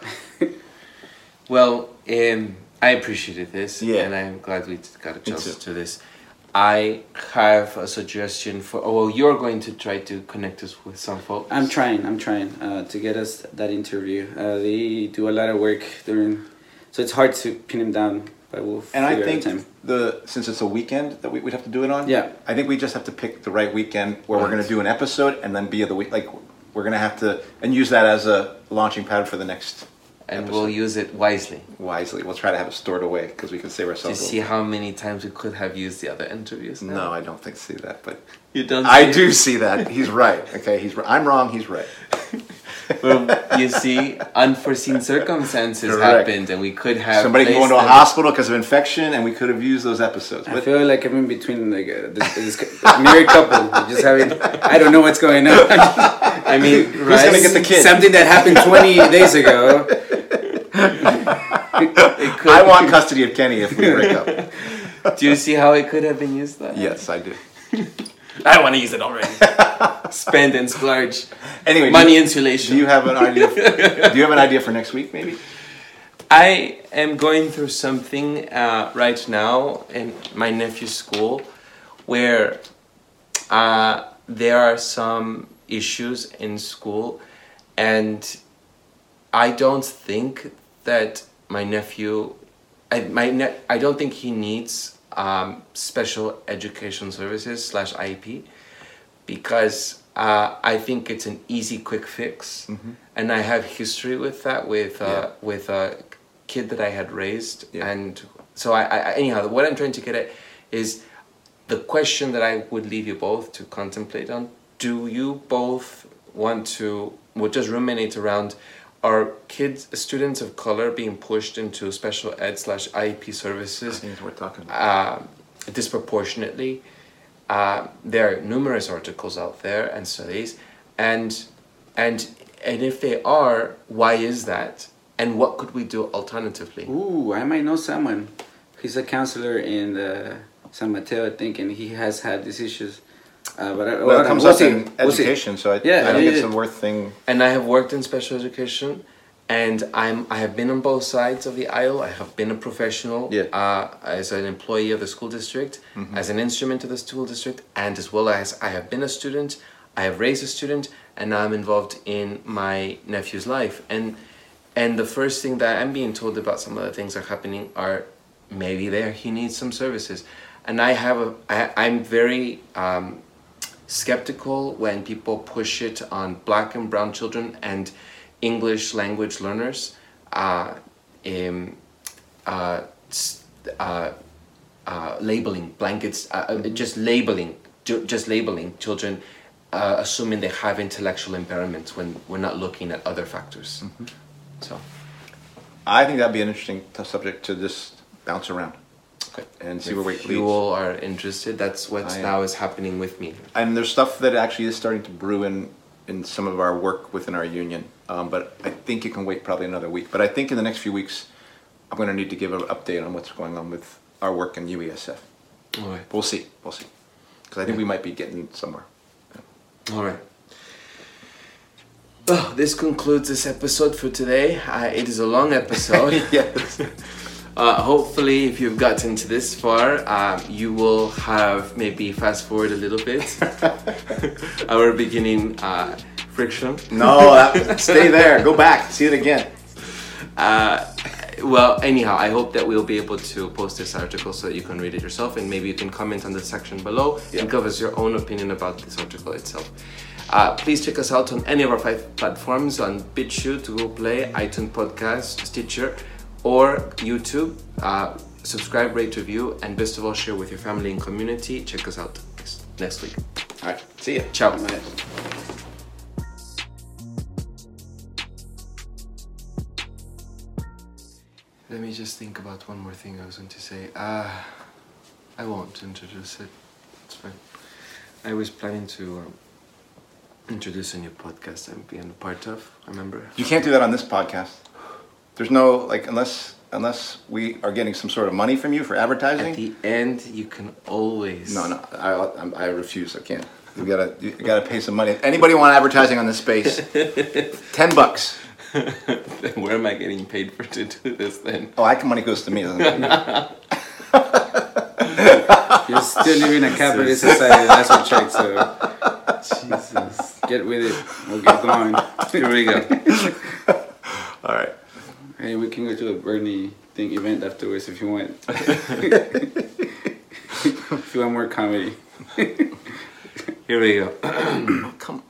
Well, um. I appreciated this, yeah. and I'm glad we got a chance to this. I have a suggestion for. Oh, well, you're going to try to connect us with some folks. I'm trying. I'm trying uh, to get us that interview. Uh, they do a lot of work during, so it's hard to pin them down. But we'll. And I think time. the since it's a weekend that we, we'd have to do it on. Yeah. I think we just have to pick the right weekend where right. we're going to do an episode, and then be of the week. Like we're going to have to and use that as a launching pad for the next. And episode. We'll use it wisely. Wisely. We'll try to have it stored away because we can save ourselves. To see how many times we could have used the other interviews now? No, I don't think see that, but you don't. I see do it? see that. He's right. Okay, he's. I'm wrong. He's right. Well, you see, unforeseen circumstances Correct. happened, and we could have somebody going to a hospital because of infection, and we could have used those episodes. I but, feel like I'm in between like a, this, this married couple, just having. I don't know what's going on. I mean, who's right? gonna get the kid? Something that happened twenty days ago. It could- I want custody of Kenny if we break up. Do you see how it could have been used? That Yes, I do. I want to use it already. Spend and splurge. Anyway, do Money you- insulation. Do you have an idea? Do you have an idea for next week, maybe? I am going through something uh, right now in my nephew's school where uh, there are some issues in school, and I don't think that my nephew, I, my ne- I don't think he needs um, special education services slash I E P, because uh, I think it's an easy, quick fix, Mm-hmm. and I have history with that with uh, Yeah. with a kid that I had raised, Yeah. and so I, I anyhow what I'm trying to get at is the question that I would leave you both to contemplate on. Do you both want to, well, just ruminate around, are kids, students of color being pushed into special ed slash I E P I services think it's worth talking about. uh, disproportionately? Uh, there are numerous articles out there and studies, and and and if they are, why is that? And what could we do alternatively? Ooh, I might know someone. He's a counselor in uh, San Mateo, I think, and he has had these issues. Uh, but I, Well, I it comes we'll up see. in We'll see. education, so I, Yeah, I think yeah, it's yeah. a worth thing. And I have worked in special education, and I'm I have been on both sides of the aisle. I have been a professional, Yeah. uh, as an employee of the school district, as an instrument of the school district, and as well as I have been a student. I have raised a student, and now I'm involved in my nephew's life. And and the first thing that I'm being told about some of the things that are happening are maybe there he needs some services, and I have a I, I'm very. Um, skeptical when people push it on black and brown children and English language learners, uh, um, uh, s- uh, uh, labeling blankets, uh, uh, just labeling, ju- just labeling children, uh, assuming they have intellectual impairments when we're not looking at other factors. So, I think that'd be an interesting t- subject to just bounce around okay. and see If where it you leads. all are interested, that's what I am. now is happening with me. And there's stuff that actually is starting to brew in in some of our work within our union. Um, but I think you can wait probably another week. But I think in the next few weeks, I'm going to need to give an update on what's going on with our work in U E S F. All right. We'll see. We'll see. Because I think we might be getting somewhere. All right. Well, this concludes this episode for today. Uh, it is a long episode. Yes. Uh, hopefully, if you've gotten to this far, um, you will have maybe fast forward a little bit. Our beginning uh, friction. No, that, stay there. Go back. See it again. Uh, well, anyhow, I hope that we'll be able to post this article so that you can read it yourself, and maybe you can comment on the section below Yeah. and give us your own opinion about this article itself. Uh, please check us out on any of our five platforms, on BitChute, Google Play, iTunes Podcast, Stitcher, or YouTube. Uh, subscribe, rate, review, and best of all, share with your family and community. Check us out next, next week. All right. See ya. Ciao. Let me just think about one more thing I was going to say. Uh, I won't introduce it. It's fine. I was planning to um, introduce a new podcast I'm being a part of. Remember? You can't do that on this podcast. There's no, like, unless unless we are getting some sort of money from you for advertising. At the end, you can always. No, no, I, I, I refuse. I can't. You gotta, you gotta pay some money. Anybody want advertising on this space? Ten bucks. Where am I getting paid for to do this then? Oh, that money goes to me. Doesn't it? You're still living in a capitalist society, that's what checked, so Jesus. get with it. We'll get going. Here we go. All right. Hey, we can go to a Bernie thing event afterwards if you want. If you want more comedy. Here we go. Come